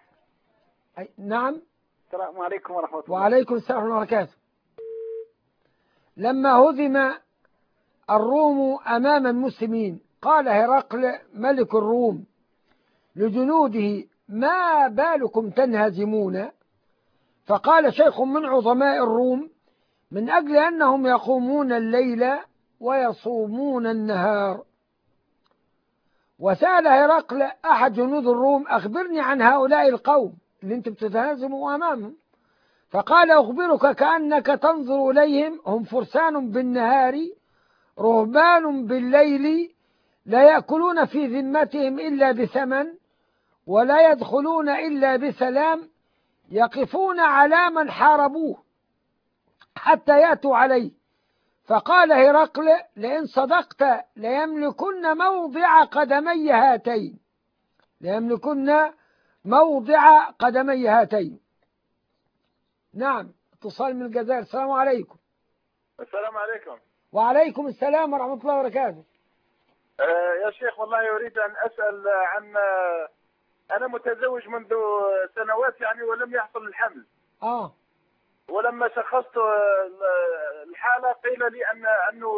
نعم. السلام عليكم ورحمة الله. وعليكم السلام ورحمة الله وبركاته. لما هزم الروم أمام المسلمين قال هرقل ملك الروم لجنوده ما بالكم تنهزمون؟ فقال شيخ من عظماء الروم من أجل أنهم يقومون الليل ويصومون النهار. وسأل هرقل أحد جنود الروم أخبرني عن هؤلاء القوم اللي انتم بتتهزموا أمامهم. فقال أخبرك كأنك تنظر إليهم، هم فرسان بالنهار رهبان بالليل لا يأكلون في ذمتهم إلا بثمن ولا يدخلون إلا بسلام، يقفون على من حاربوه حتى يأتوا عليه. فقال هرقل لئن صدقت ليملكن موضع قدمي هاتين. ليملكن موضع قدمي هاتين. نعم. اتصال من الجزائر. السلام عليكم. السلام عليكم. وعليكم السلام ورحمة الله وبركاته. يا شيخ والله أريد أن أسأل عن أنا متزوج منذ سنوات يعني ولم يحصل الحمل. ولما شخصت الحالة قيل لي أنه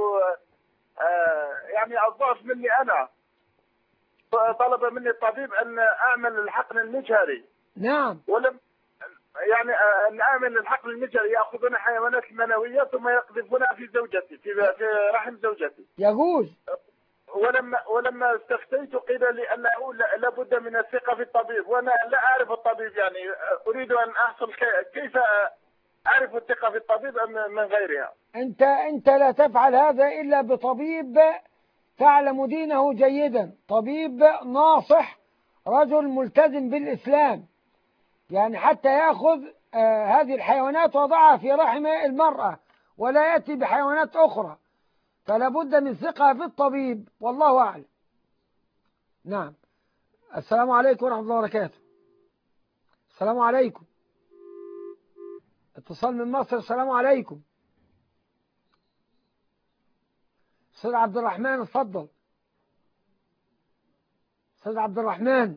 يعني الضعف مني أنا. طلب مني الطبيب أن أعمل الحقن المجهري. نعم. ولم يعني أن أعمل الحقن المجهري، يأخذون حيوانات المنوية ثم يقذفونها في زوجتي في رحم زوجتي. يجوز. ولما استفتيت قيل لي أنه لابد من الثقة في الطبيب، وأنا لا أعرف الطبيب يعني أريد أن أحصل كيف أعرف الثقة في الطبيب من غيرها. أنت لا تفعل هذا إلا بطبيب تعلم دينه جيدا، طبيب ناصح، رجل ملتزم بالإسلام، يعني حتى يأخذ هذه الحيوانات وضعها في رحم المرأة ولا يأتي بحيوانات أخرى، فلا بد من ثقة في الطبيب، والله أعلم. نعم. السلام عليكم ورحمة الله وبركاته. السلام عليكم. اتصال من مصر. السلام عليكم. أستاذ عبد الرحمن اتفضل. أستاذ عبد الرحمن.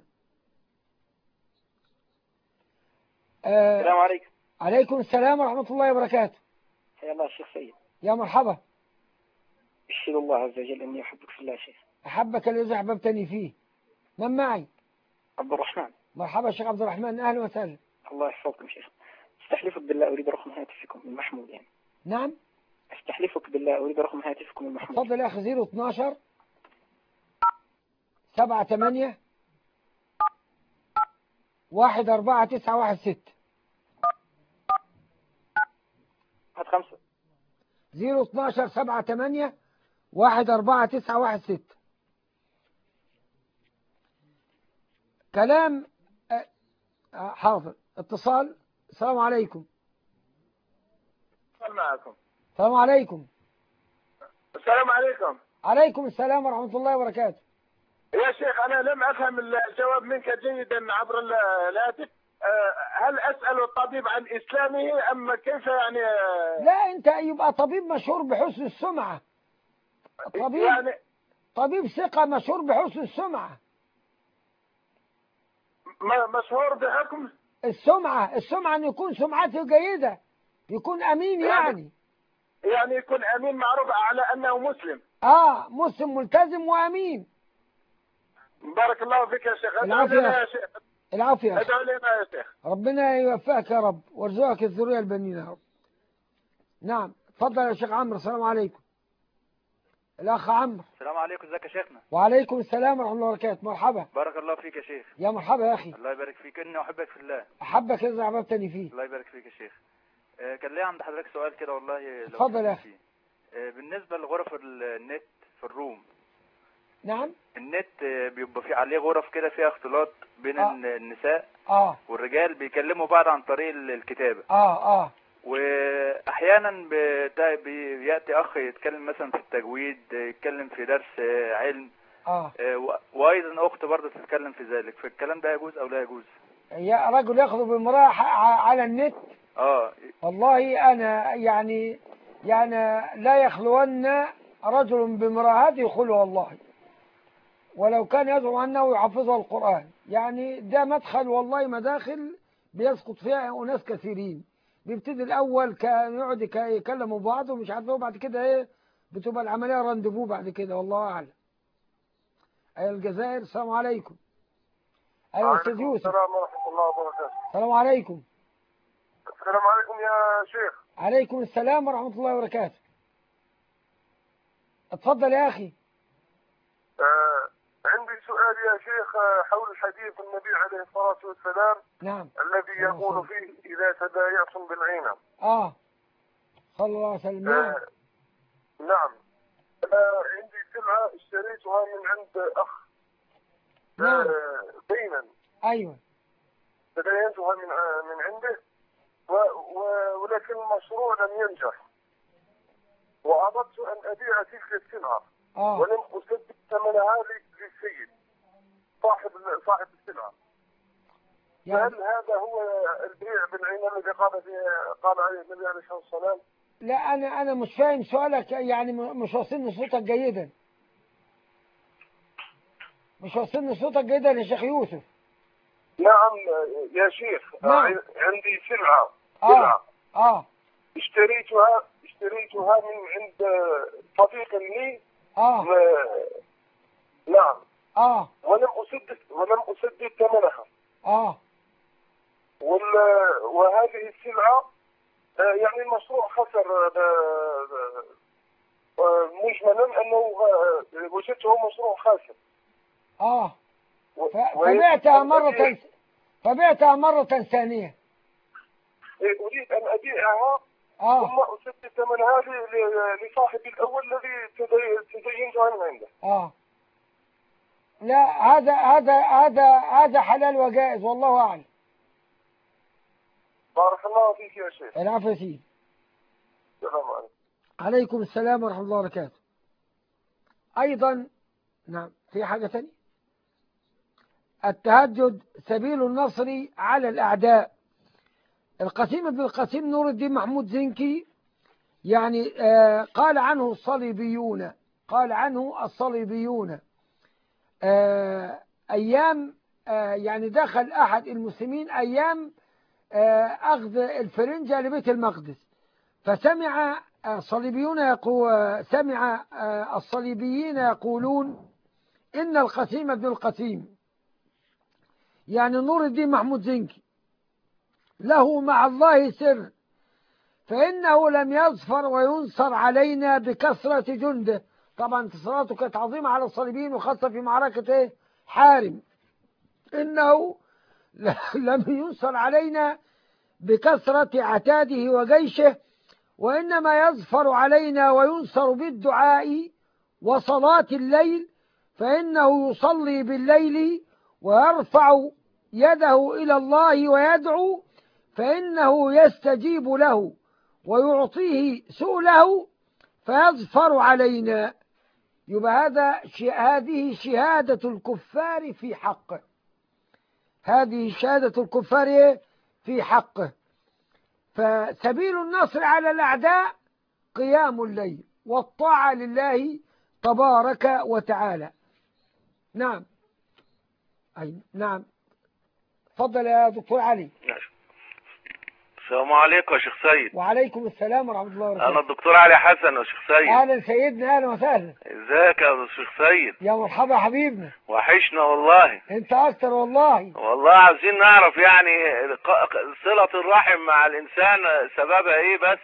السلام عليكم. عليكم السلام ورحمة الله وبركاته. حيا الله الشيخ سيد. يا مرحبا. أشهد الله عز وجل أني أحبك في الله شيخ. أحبك الذي أحببتني فيه. من معي؟ عبد الرحمن. مرحبا شيخ عبد الرحمن، أهلا وسهلا. الله يحفظكم شيخ. استحلفك بالله أريد رقم هاتفكم المحمول يعني. نعم. استحلفك بالله أريد رقم هاتفكم المحمول. تفضل يا أخي. 012 78 14916. هات 5. 012 78 14916. كلام حاضر. اتصال. السلام عليكم. معكم. السلام عليكم. السلام عليكم. عليكم السلام ورحمة الله وبركاته. يا شيخ أنا لم أفهم الجواب منك جيدا عبر الهاتف. هل أسأل الطبيب عن إسلامه أم كيف يعني؟ لا، أنت يبقى طبيب مشهور بحسن السمعة. طبيب يعني طبيب ثقة مشهور بحسن السمعة. مشهور بحكم السمعة أن يكون سمعته جيدة، يكون أمين يعني يكون أمين معروف على أنه مسلم. مسلم ملتزم وأمين. بارك الله فيك يا شيخ. العافية. ادعو لنا يا شيخ. ربنا يوفقك يا رب وارزقك الذرية البنين يا رب. نعم اتفضل يا شيخ عمرو. السلام عليكم. الأخ عمرو. السلام عليكم. ازيك يا شيخنا؟ وعليكم السلام ورحمة الله وبركاته. مرحبا. بارك الله فيك يا شيخ. يا مرحبا يا أخي. الله يبارك فيك. إني أحبك في الله. أحبك إذا أحببتني فيه. الله يبارك فيك يا شيخ. كان لي عند حضرتك سؤال كده والله. اتفضل يا أخي. بالنسبة لغرف النت في الروم. نعم. النت بيبقى في عليه غرف كده فيها اختلاط بين النساء والرجال بيكلموا بعض عن طريق الكتابة. واحيانا بياتي اخ يتكلم مثلا في التجويد، يتكلم في درس علم، وايضا اخت برضه تتكلم في ذلك. فالكلام ده يجوز او لا يجوز؟ يا رجل يخطب بامرأة على النت؟ والله انا يعني لا يخلون رجل بامرأة، هذه خلوة والله، ولو كان يزعم انه يحفظها القرآن. يعني ده مدخل والله مداخل بيسقط فيها اناس كثيرين. بيبتدي الاول كان يقعد يكلموا بعض ومش عارف ايه، وبعد كده ايه بتبقى العمليه راندفو بعد كده، والله اعلم. ايها الجزائر. السلام عليكم. ايوه استاذ يوسف. السلام ورحمه الله وبركاته. السلام عليكم. السلام عليكم يا شيخ. عليكم السلام ورحمه الله وبركاته. اتفضل يا اخي. عندي سؤال يا شيخ حول حديث النبي عليه الصلاة والسلام. نعم. الذي يقول فيه إذا تبايعتم بالعينة. صلى الله عليه وسلم. نعم. عندي سلعة اشتريتها من عند أخ. دينا. أيوة. تداينتها من عنده ولكن المشروع لم ينجح، وأردت أن أبيع تلك السلعة ولم أسدد ثمنها للسيد صاحب السلعة. هل هذا هو البيع بالعين الذي قال عليه النبي عليه الصلاة والسلام؟ لا، أنا مش فاهم سؤالك، يعني مش واصلني صوتك جيدا. مش واصلني صوتك جيدا يا شيخ يوسف. نعم يا شيخ. نعم. عندي سلعة. اشتريتها من عند صديق لي. نعم. ولم أسدد ثمنها. وهذه السلعة يعني المشروع خسر مجملا أنه وجدته مشروع خاسر. فبعتها مرة ثانية. أريد أن أبيعها ثم أسدد ثمنها لصاحب الأول الذي تدينتها من عنده. لا، هذا حلال وجائز والله أعلم. بارك الله فيك يا شيخ. العفو يا سيدي. السلام عليكم. عليكم السلام ورحمة الله وبركاته. أيضا نعم، في حاجة ثانية. التهجد سبيل النصر على الأعداء. القسيم بن القسيم نور الدين محمود زنكي يعني قال عنه الصليبيون أيام يعني دخل أحد المسلمين أيام أخذ الفرنجة لبيت المقدس، فسمع الصليبيين يقولون إن القسيم بن القسيم يعني نور الدين محمود زنكي له مع الله سر، فإنه لم يظفر وينصر علينا بكثرة جنده. طبعا انتصاراته كانت عظيمة على الصليبيين، وخاصة في معركة حارم. إنه لم ينصر علينا بكثرة عتاده وجيشه، وإنما يظفر علينا وينصر بالدعاء وصلاة الليل فإنه يصلي بالليل ويرفع يده إلى الله ويدعو فإنه يستجيب له ويعطيه سؤله فيظفر علينا. يبقى هذه شهادة الكفار في حقه، هذه شهادة الكفار في حقه. فسبيل النصر على الأعداء قيام الليل والطاعة لله تبارك وتعالى. نعم نعم، تفضل يا دكتور علي. السلام عليكم يا شيخ سيد. وعليكم السلام ورحمة الله وبركاته. أنا الدكتور علي حسن يا شيخ سيد. أهلا سيدنا، أهلا وسهلا. ازيك يا شيخ سيد؟ يا مرحبا حبيبنا. وحشنا والله. أنت أكتر والله. والله عاوزين نعرف يعني صلة الرحم مع الإنسان سببها إيه بس؟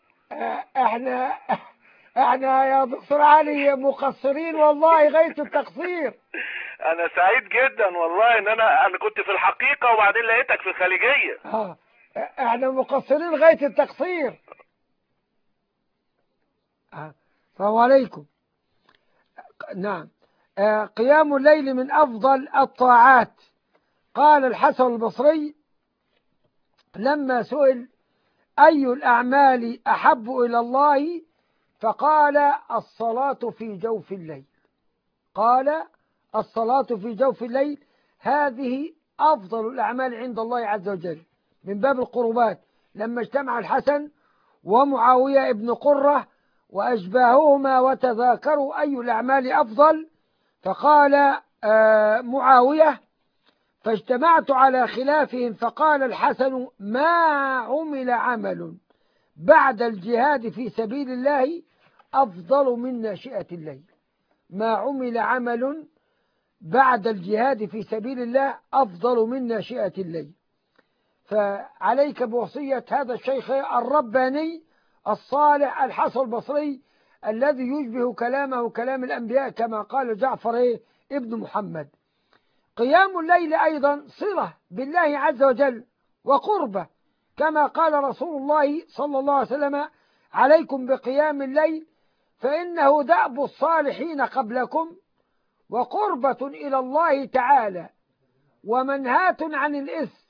احنا يا دكتور علي مقصرين والله غاية التقصير. أنا سعيد جدا والله إن أنا كنت في الحقيقة وبعدين لقيتك في الخليجية. احنا مقصرين غاية التقصير. السلام عليكم. نعم، قيام الليل من أفضل الطاعات. قال الحسن البصري لما سئل أي الأعمال أحب إلى الله فقال الصلاة في جوف الليل. قال الصلاة في جوف الليل هذه أفضل الأعمال عند الله عز وجل من باب القربات. لما اجتمع الحسن ومعاوية ابن قرة وأشباههما وتذاكروا أي الأعمال أفضل فقال معاوية فاجتمعت على خلافهم فقال الحسن ما عمل عمل بعد الجهاد في سبيل الله أفضل من ناشئة الليل. ما عمل عمل بعد الجهاد في سبيل الله أفضل من ناشئة الليل. فعليك بوصية هذا الشيخ الرباني الصالح الحسن البصري الذي يشبه كلامه كلام الأنبياء كما قال جعفر ابن محمد. قيام الليل أيضا صلة بالله عز وجل وقربة كما قال رسول الله صلى الله عليه وسلم عليكم بقيام الليل فإنه دأب الصالحين قبلكم وقربة إلى الله تعالى ومنهاة عن الإثم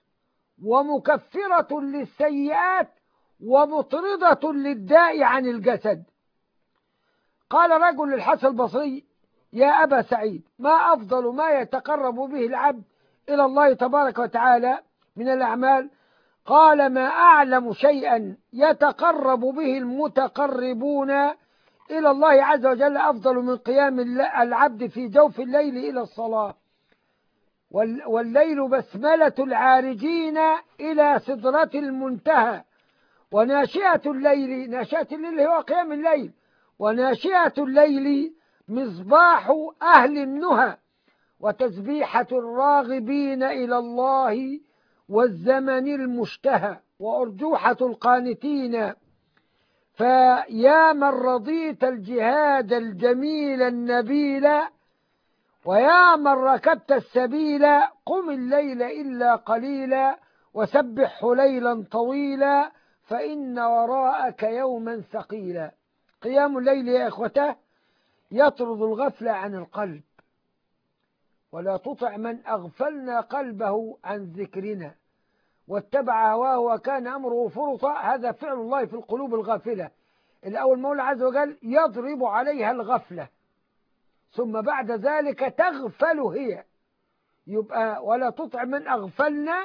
ومكفرة للسيئات ومطردة للداء عن الجسد. قال رجل للحسن البصري يا أبا سعيد ما أفضل ما يتقرب به العبد إلى الله تبارك وتعالى من الأعمال؟ قال ما أعلم شيئا يتقرب به المتقربون إلى الله عز وجل أفضل من قيام العبد في جوف الليل إلى الصلاة. والليل بسملة العارجين إلى سدرة المنتهى وناشئة الليل هو قيام الليل وناشئة الليل مصباح أهل النهى وتسبيحة الراغبين إلى الله والزمن المشتهى وأرجوحة القانتين. فيا من رضيت الجهاد الجميل النبيل ويا من ركبت السبيل قم الليل إلا قليلا وسبح ليلا طويلا فإن وراءك يوما ثقيلا. قيام الليل يا إخوته يطرد الغفلة عن القلب ولا تطع من أغفلنا قلبه عن ذكرنا واتبع هواه وكان أمره فرطا. هذا فعل الله في القلوب الغافلة. الأول مولى عز وجل يضرب عليها الغفلة ثم بعد ذلك تغفل هي. يبقى ولا تطع من أغفلنا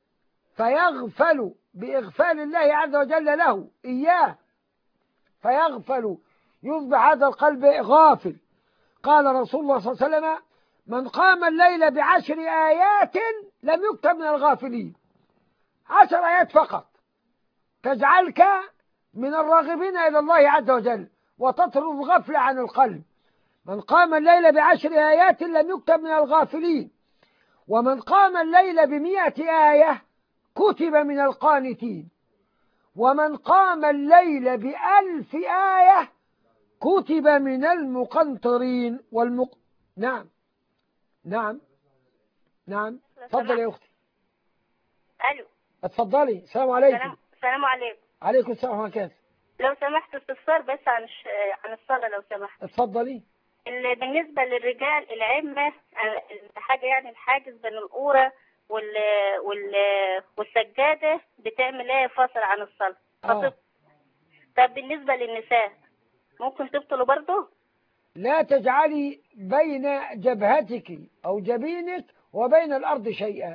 فيغفل بإغفال الله عز وجل له إياه فيغفل يصبح هذا القلب غافل. قال رسول الله صلى الله عليه وسلم من قام الليل ب10 آيات لم يكتب من الغافلين. 10 آيات فقط تجعلك من الراغبين إلى الله عز وجل وتطرد الغفلة عن القلب. من قام الليل ب10 آيات لم يكتب من الغافلين ومن قام الليل ب100 آية كتب من القانتين ومن قام الليل ب1000 آية كتب من المقنطرين نعم اتفضل يا أختي. ألو اتفضلي. السلام عليكم. السلام عليكم. عليكم السلام ورحمة الله. لو سمحت استفسار بس عن الصلاة لو سمحت. اتفضلي. بالنسبة للرجال العمة حاجة يعني الحاجز بين القورة والسجادة بتعمل ايه فاصل عن الصلاة. طب بالنسبة للنساء ممكن تبطلوا برضه؟ لا تجعلي بين جبهتك أو جبينك وبين الأرض شيئا.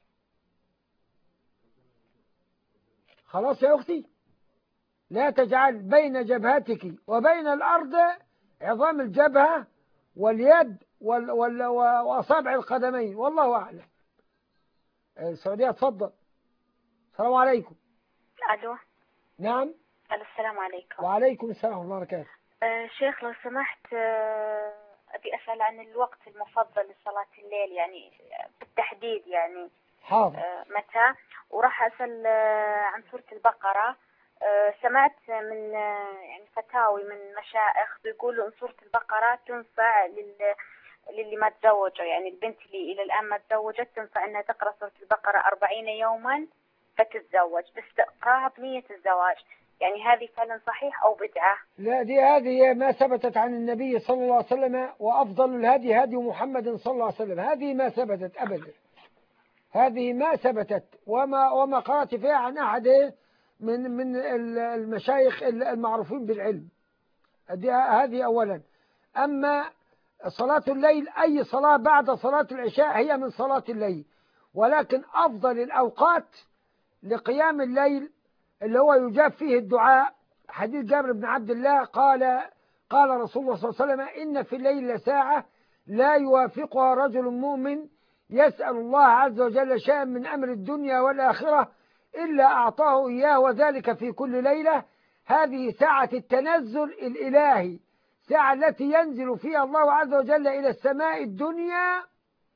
خلاص يا أختي، لا تجعل بين جبهتك وبين الأرض عظام الجبهة واليد وأصابع القدمين. والله أعلم. السعودية تفضل. السلام عليكم. ألو. نعم. السلام عليكم. وعليكم السلام ورحمة الله وبركاته. شيخ لو سمحت، أبي أسأل عن الوقت المفضل لصلاة الليل، يعني بالتحديد يعني. حاضر. متى؟ وراح أسأل عن سورة البقرة. سمعت من يعني فتاوي من مشايخ بيقولوا إن سورة البقرة تنفع للي ما تزوجوا، يعني البنت اللي إلى الآن ما تزوجت تنفع إنها تقرأ سورة البقرة 40 يوما فتتزوج، بس تقرأها بنية الزواج. يعني هذه فعلا صحيح أو بدعة؟ لا، هذه ما ثبتت عن النبي صلى الله عليه وسلم، وأفضل الهدي هدي محمد صلى الله عليه وسلم. هذه ما ثبتت أبدا، هذه ما ثبتت وما قرأت فيها عن أحد من المشايخ المعروفين بالعلم. هذه أولا. أما صلاة الليل، أي صلاة بعد صلاة العشاء هي من صلاة الليل، ولكن أفضل الأوقات لقيام الليل اللي هو يجاب فيه الدعاء. حديث جابر بن عبد الله قال رسول الله صلى الله عليه وسلم: إن في الليل لساعة لا يوافقها رجل مؤمن يسأل الله عز وجل شيئا من أمر الدنيا والآخرة إلا أعطاه إياه، وذلك في كل ليلة. هذه ساعة التنزل الإلهي، ساعة التي ينزل فيها الله عز وجل إلى السماء الدنيا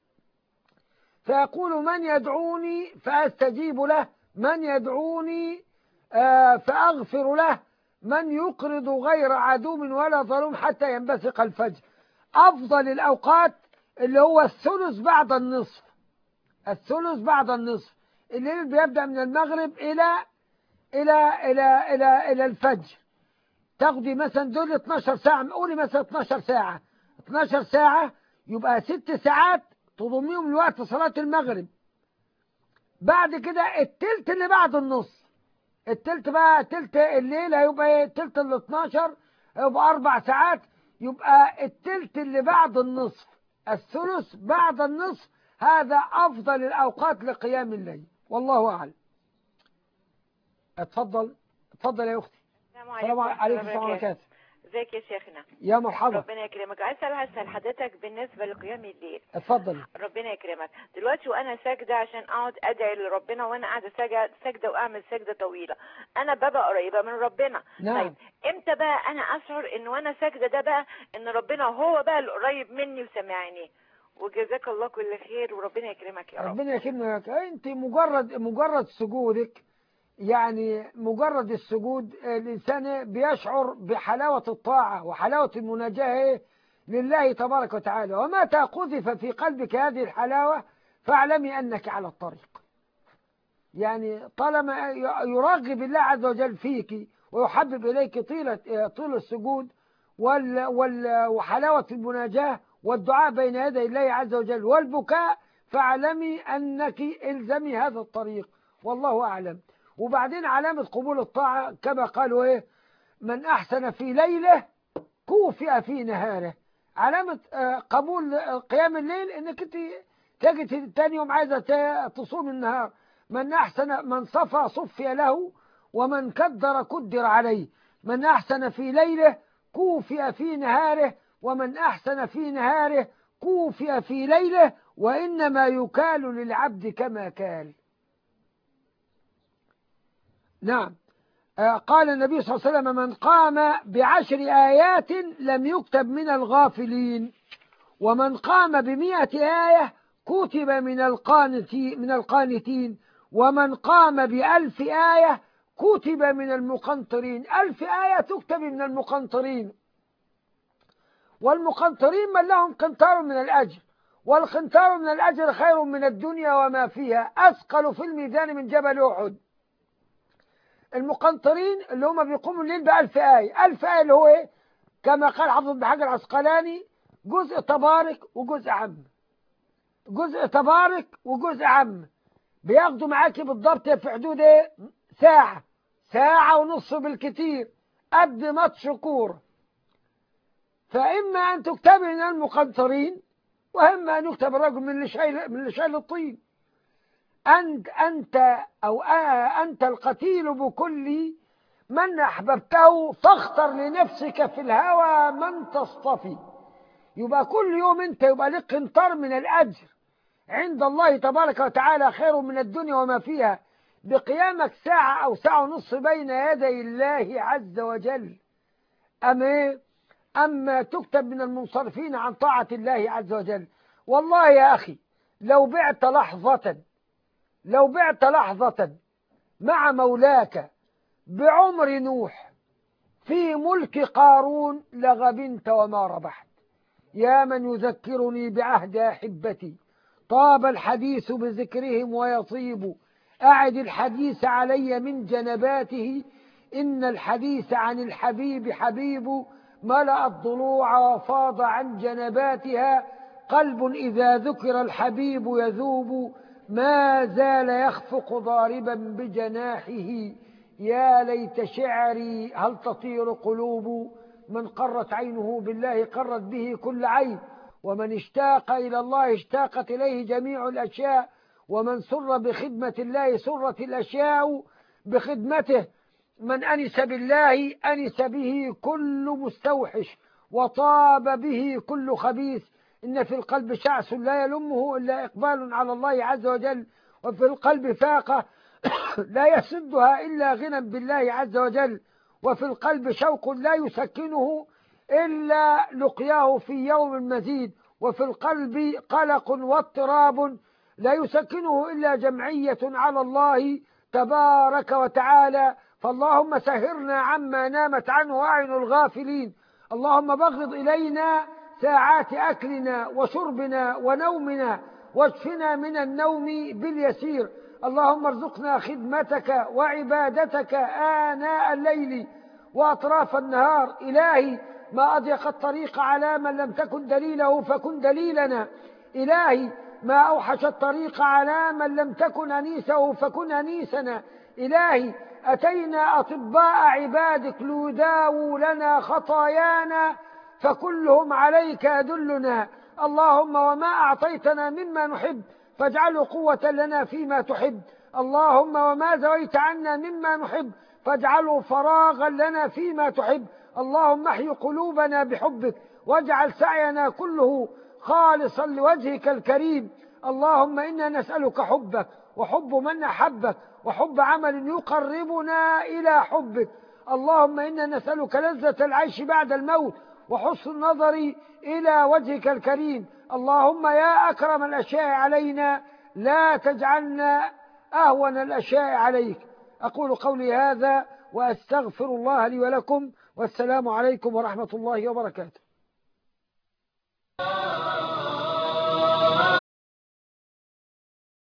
فيقول: من يدعوني فأستجيب له، من يدعوني فأغفر له، من يقرض غير عدو ولا ظلوم حتى ينبثق الفجر. أفضل الأوقات اللي هو الثلث بعد النصف. الثلث بعد النصف، الليل بيبدأ من المغرب إلى الفجر. تاخدي مثلا دول 12 ساعة، قولي مثلا 12 ساعة يبقى 6 ساعات تضميهم لوقت صلاة المغرب. بعد كده التلت اللي بعد النص، التلت بقى تلت الليل هيبقى التلت ال 12 هيبقى 4 ساعات، يبقى التلت اللي بعد النصف، الثلث بعد النصف، هذا أفضل الأوقات لقيام الليل. والله أعلم. اتفضل يا أختي. السلام عليكم ورحمة الله وبركاته. ازيك يا شيخنا؟ يا مرحبا. ربنا يكرمك. عايز اسال حضرتك بالنسبه لقيام الليل. اتفضل. ربنا يكرمك. دلوقتي وانا ساجده عشان اقعد ادعي لربنا، وانا قاعده ساجده واعمل سجده طويله، انا ببقى قريبه من ربنا. نعم. طيب امتى بقى انا اشعر ان وانا ساجده ده بقى ان ربنا هو بقى القريب مني وسمعني؟ وجزاك الله كل خير وربنا يكرمك يا رب. ربنا يكرمك. انت مجرد سجودك، يعني مجرد السجود الإنسان بيشعر بحلاوة الطاعة وحلاوة المناجاة لله تبارك وتعالى. ومتى قذف في قلبك هذه الحلاوة فاعلمي أنك على الطريق. يعني طالما يرغب الله عز وجل فيك ويحبب إليك طول السجود وحلاوة المناجاة والدعاء بين يدي الله عز وجل والبكاء، فاعلمي أنك الزمي هذا الطريق. والله أعلم. وبعدين علامة قبول الطاعة كما قالوا من أحسن في ليله كوفئ في نهاره. علامة قبول قيام الليل انك انت تجي تاني يوم عايزة تصوم النهار. من صفي له ومن كدر كدر عليه. من أحسن في ليله كوفئ في نهاره، ومن أحسن في نهاره كوفئ في ليله، وإنما يكال للعبد كما كال. نعم. قال النبي صلى الله عليه وسلم: من قام ب10 آيات لم يكتب من الغافلين، ومن قام ب100 آية كتب من القانتين، ومن قام ب1000 آية كتب من المقنطرين. 1000 آية تكتب من المقنطرين، والمقنطرين من لهم قنطار من الأجر، والقنطار من الأجر خير من الدنيا وما فيها، أثقل في الميزان من جبل أحد. المقنطرين اللي هم بيقوموا الليل ب1000 آية. 1000 آية اللي هو كما قال حافظ بن حجر العسقلاني جزء تبارك وجزء عام، جزء تبارك وجزء عام، بياخدوا معاكي بالضبط في حدود ساعة، ساعة ونص بالكتير، قد ماتش كورة. فإما أن تكتب من المقنطرين، وإما أن يكتب الرجل من اللي شايل الطين. أنت القتيل بكل من أحببته، فاختر لنفسك في الهوى من تصطفي. يبقى كل يوم أنت يبقى لك قنطار من الأجر عند الله تبارك وتعالى، خير من الدنيا وما فيها، بقيامك ساعة أو ساعة ونص بين يدي الله عز وجل. أما تكتب من المنصرفين عن طاعة الله عز وجل. والله يا أخي لو بعت لحظة مع مولاك بعمر نوح في ملك قارون لغبنت وما ربحت. يا من يذكرني بعهد أحبتي، طاب الحديث بذكرهم ويطيب، أعد الحديث علي من جنباته، إن الحديث عن الحبيب حبيب، ملأ الضلوع وفاض عن جنباتها، قلب إذا ذكر الحبيب يذوب، ما زال يخفق ضاربا بجناحه، يا ليت شعري هل تطير قلوب، من قرت عينه بالله قرت به كل عين، ومن اشتاق إلى الله اشتاقت إليه جميع الأشياء، ومن سر بخدمة الله سرت الأشياء بخدمته، من أنس بالله أنس به كل مستوحش، وطاب به كل خبيث. إن في القلب شعث لا يلمه إلا إقبال على الله عز وجل، وفي القلب فاقة لا يسدها إلا غنى بالله عز وجل، وفي القلب شوق لا يسكنه إلا لقياه في يوم مزيد، وفي القلب قلق واضطراب لا يسكنه إلا جمعية على الله تبارك وتعالى. فاللهم سهرنا عما نامت عنه أعين الغافلين، اللهم بغض إلينا ساعات أكلنا وشربنا ونومنا، واشفنا من النوم باليسير. اللهم ارزقنا خدمتك وعبادتك آناء الليل وأطراف النهار. إلهي ما أضيق الطريق على من لم تكن دليله فكن دليلنا. إلهي ما أوحش الطريق على من لم تكن أنيسه فكن أنيسنا. إلهي أتينا أطباء عبادك ليداووا لنا خطايانا، فكلهم عليك يدلنا. اللهم وما أعطيتنا مما نحب فاجعله قوة لنا فيما تحب. اللهم وما زويت عنا مما نحب فاجعله فراغا لنا فيما تحب. اللهم احي قلوبنا بحبك، واجعل سعينا كله خالصا لوجهك الكريم. اللهم إنا نسألك حبك وحب من أحبك وحب عمل يقربنا إلى حبك. اللهم إنا نسألك لذة العيش بعد الموت وحسن النظر إلى وجهك الكريم. اللهم يا أكرم الأشياء علينا لا تجعلنا أهون الأشياء عليك. أقول قولي هذا وأستغفر الله لي ولكم، والسلام عليكم ورحمة الله وبركاته.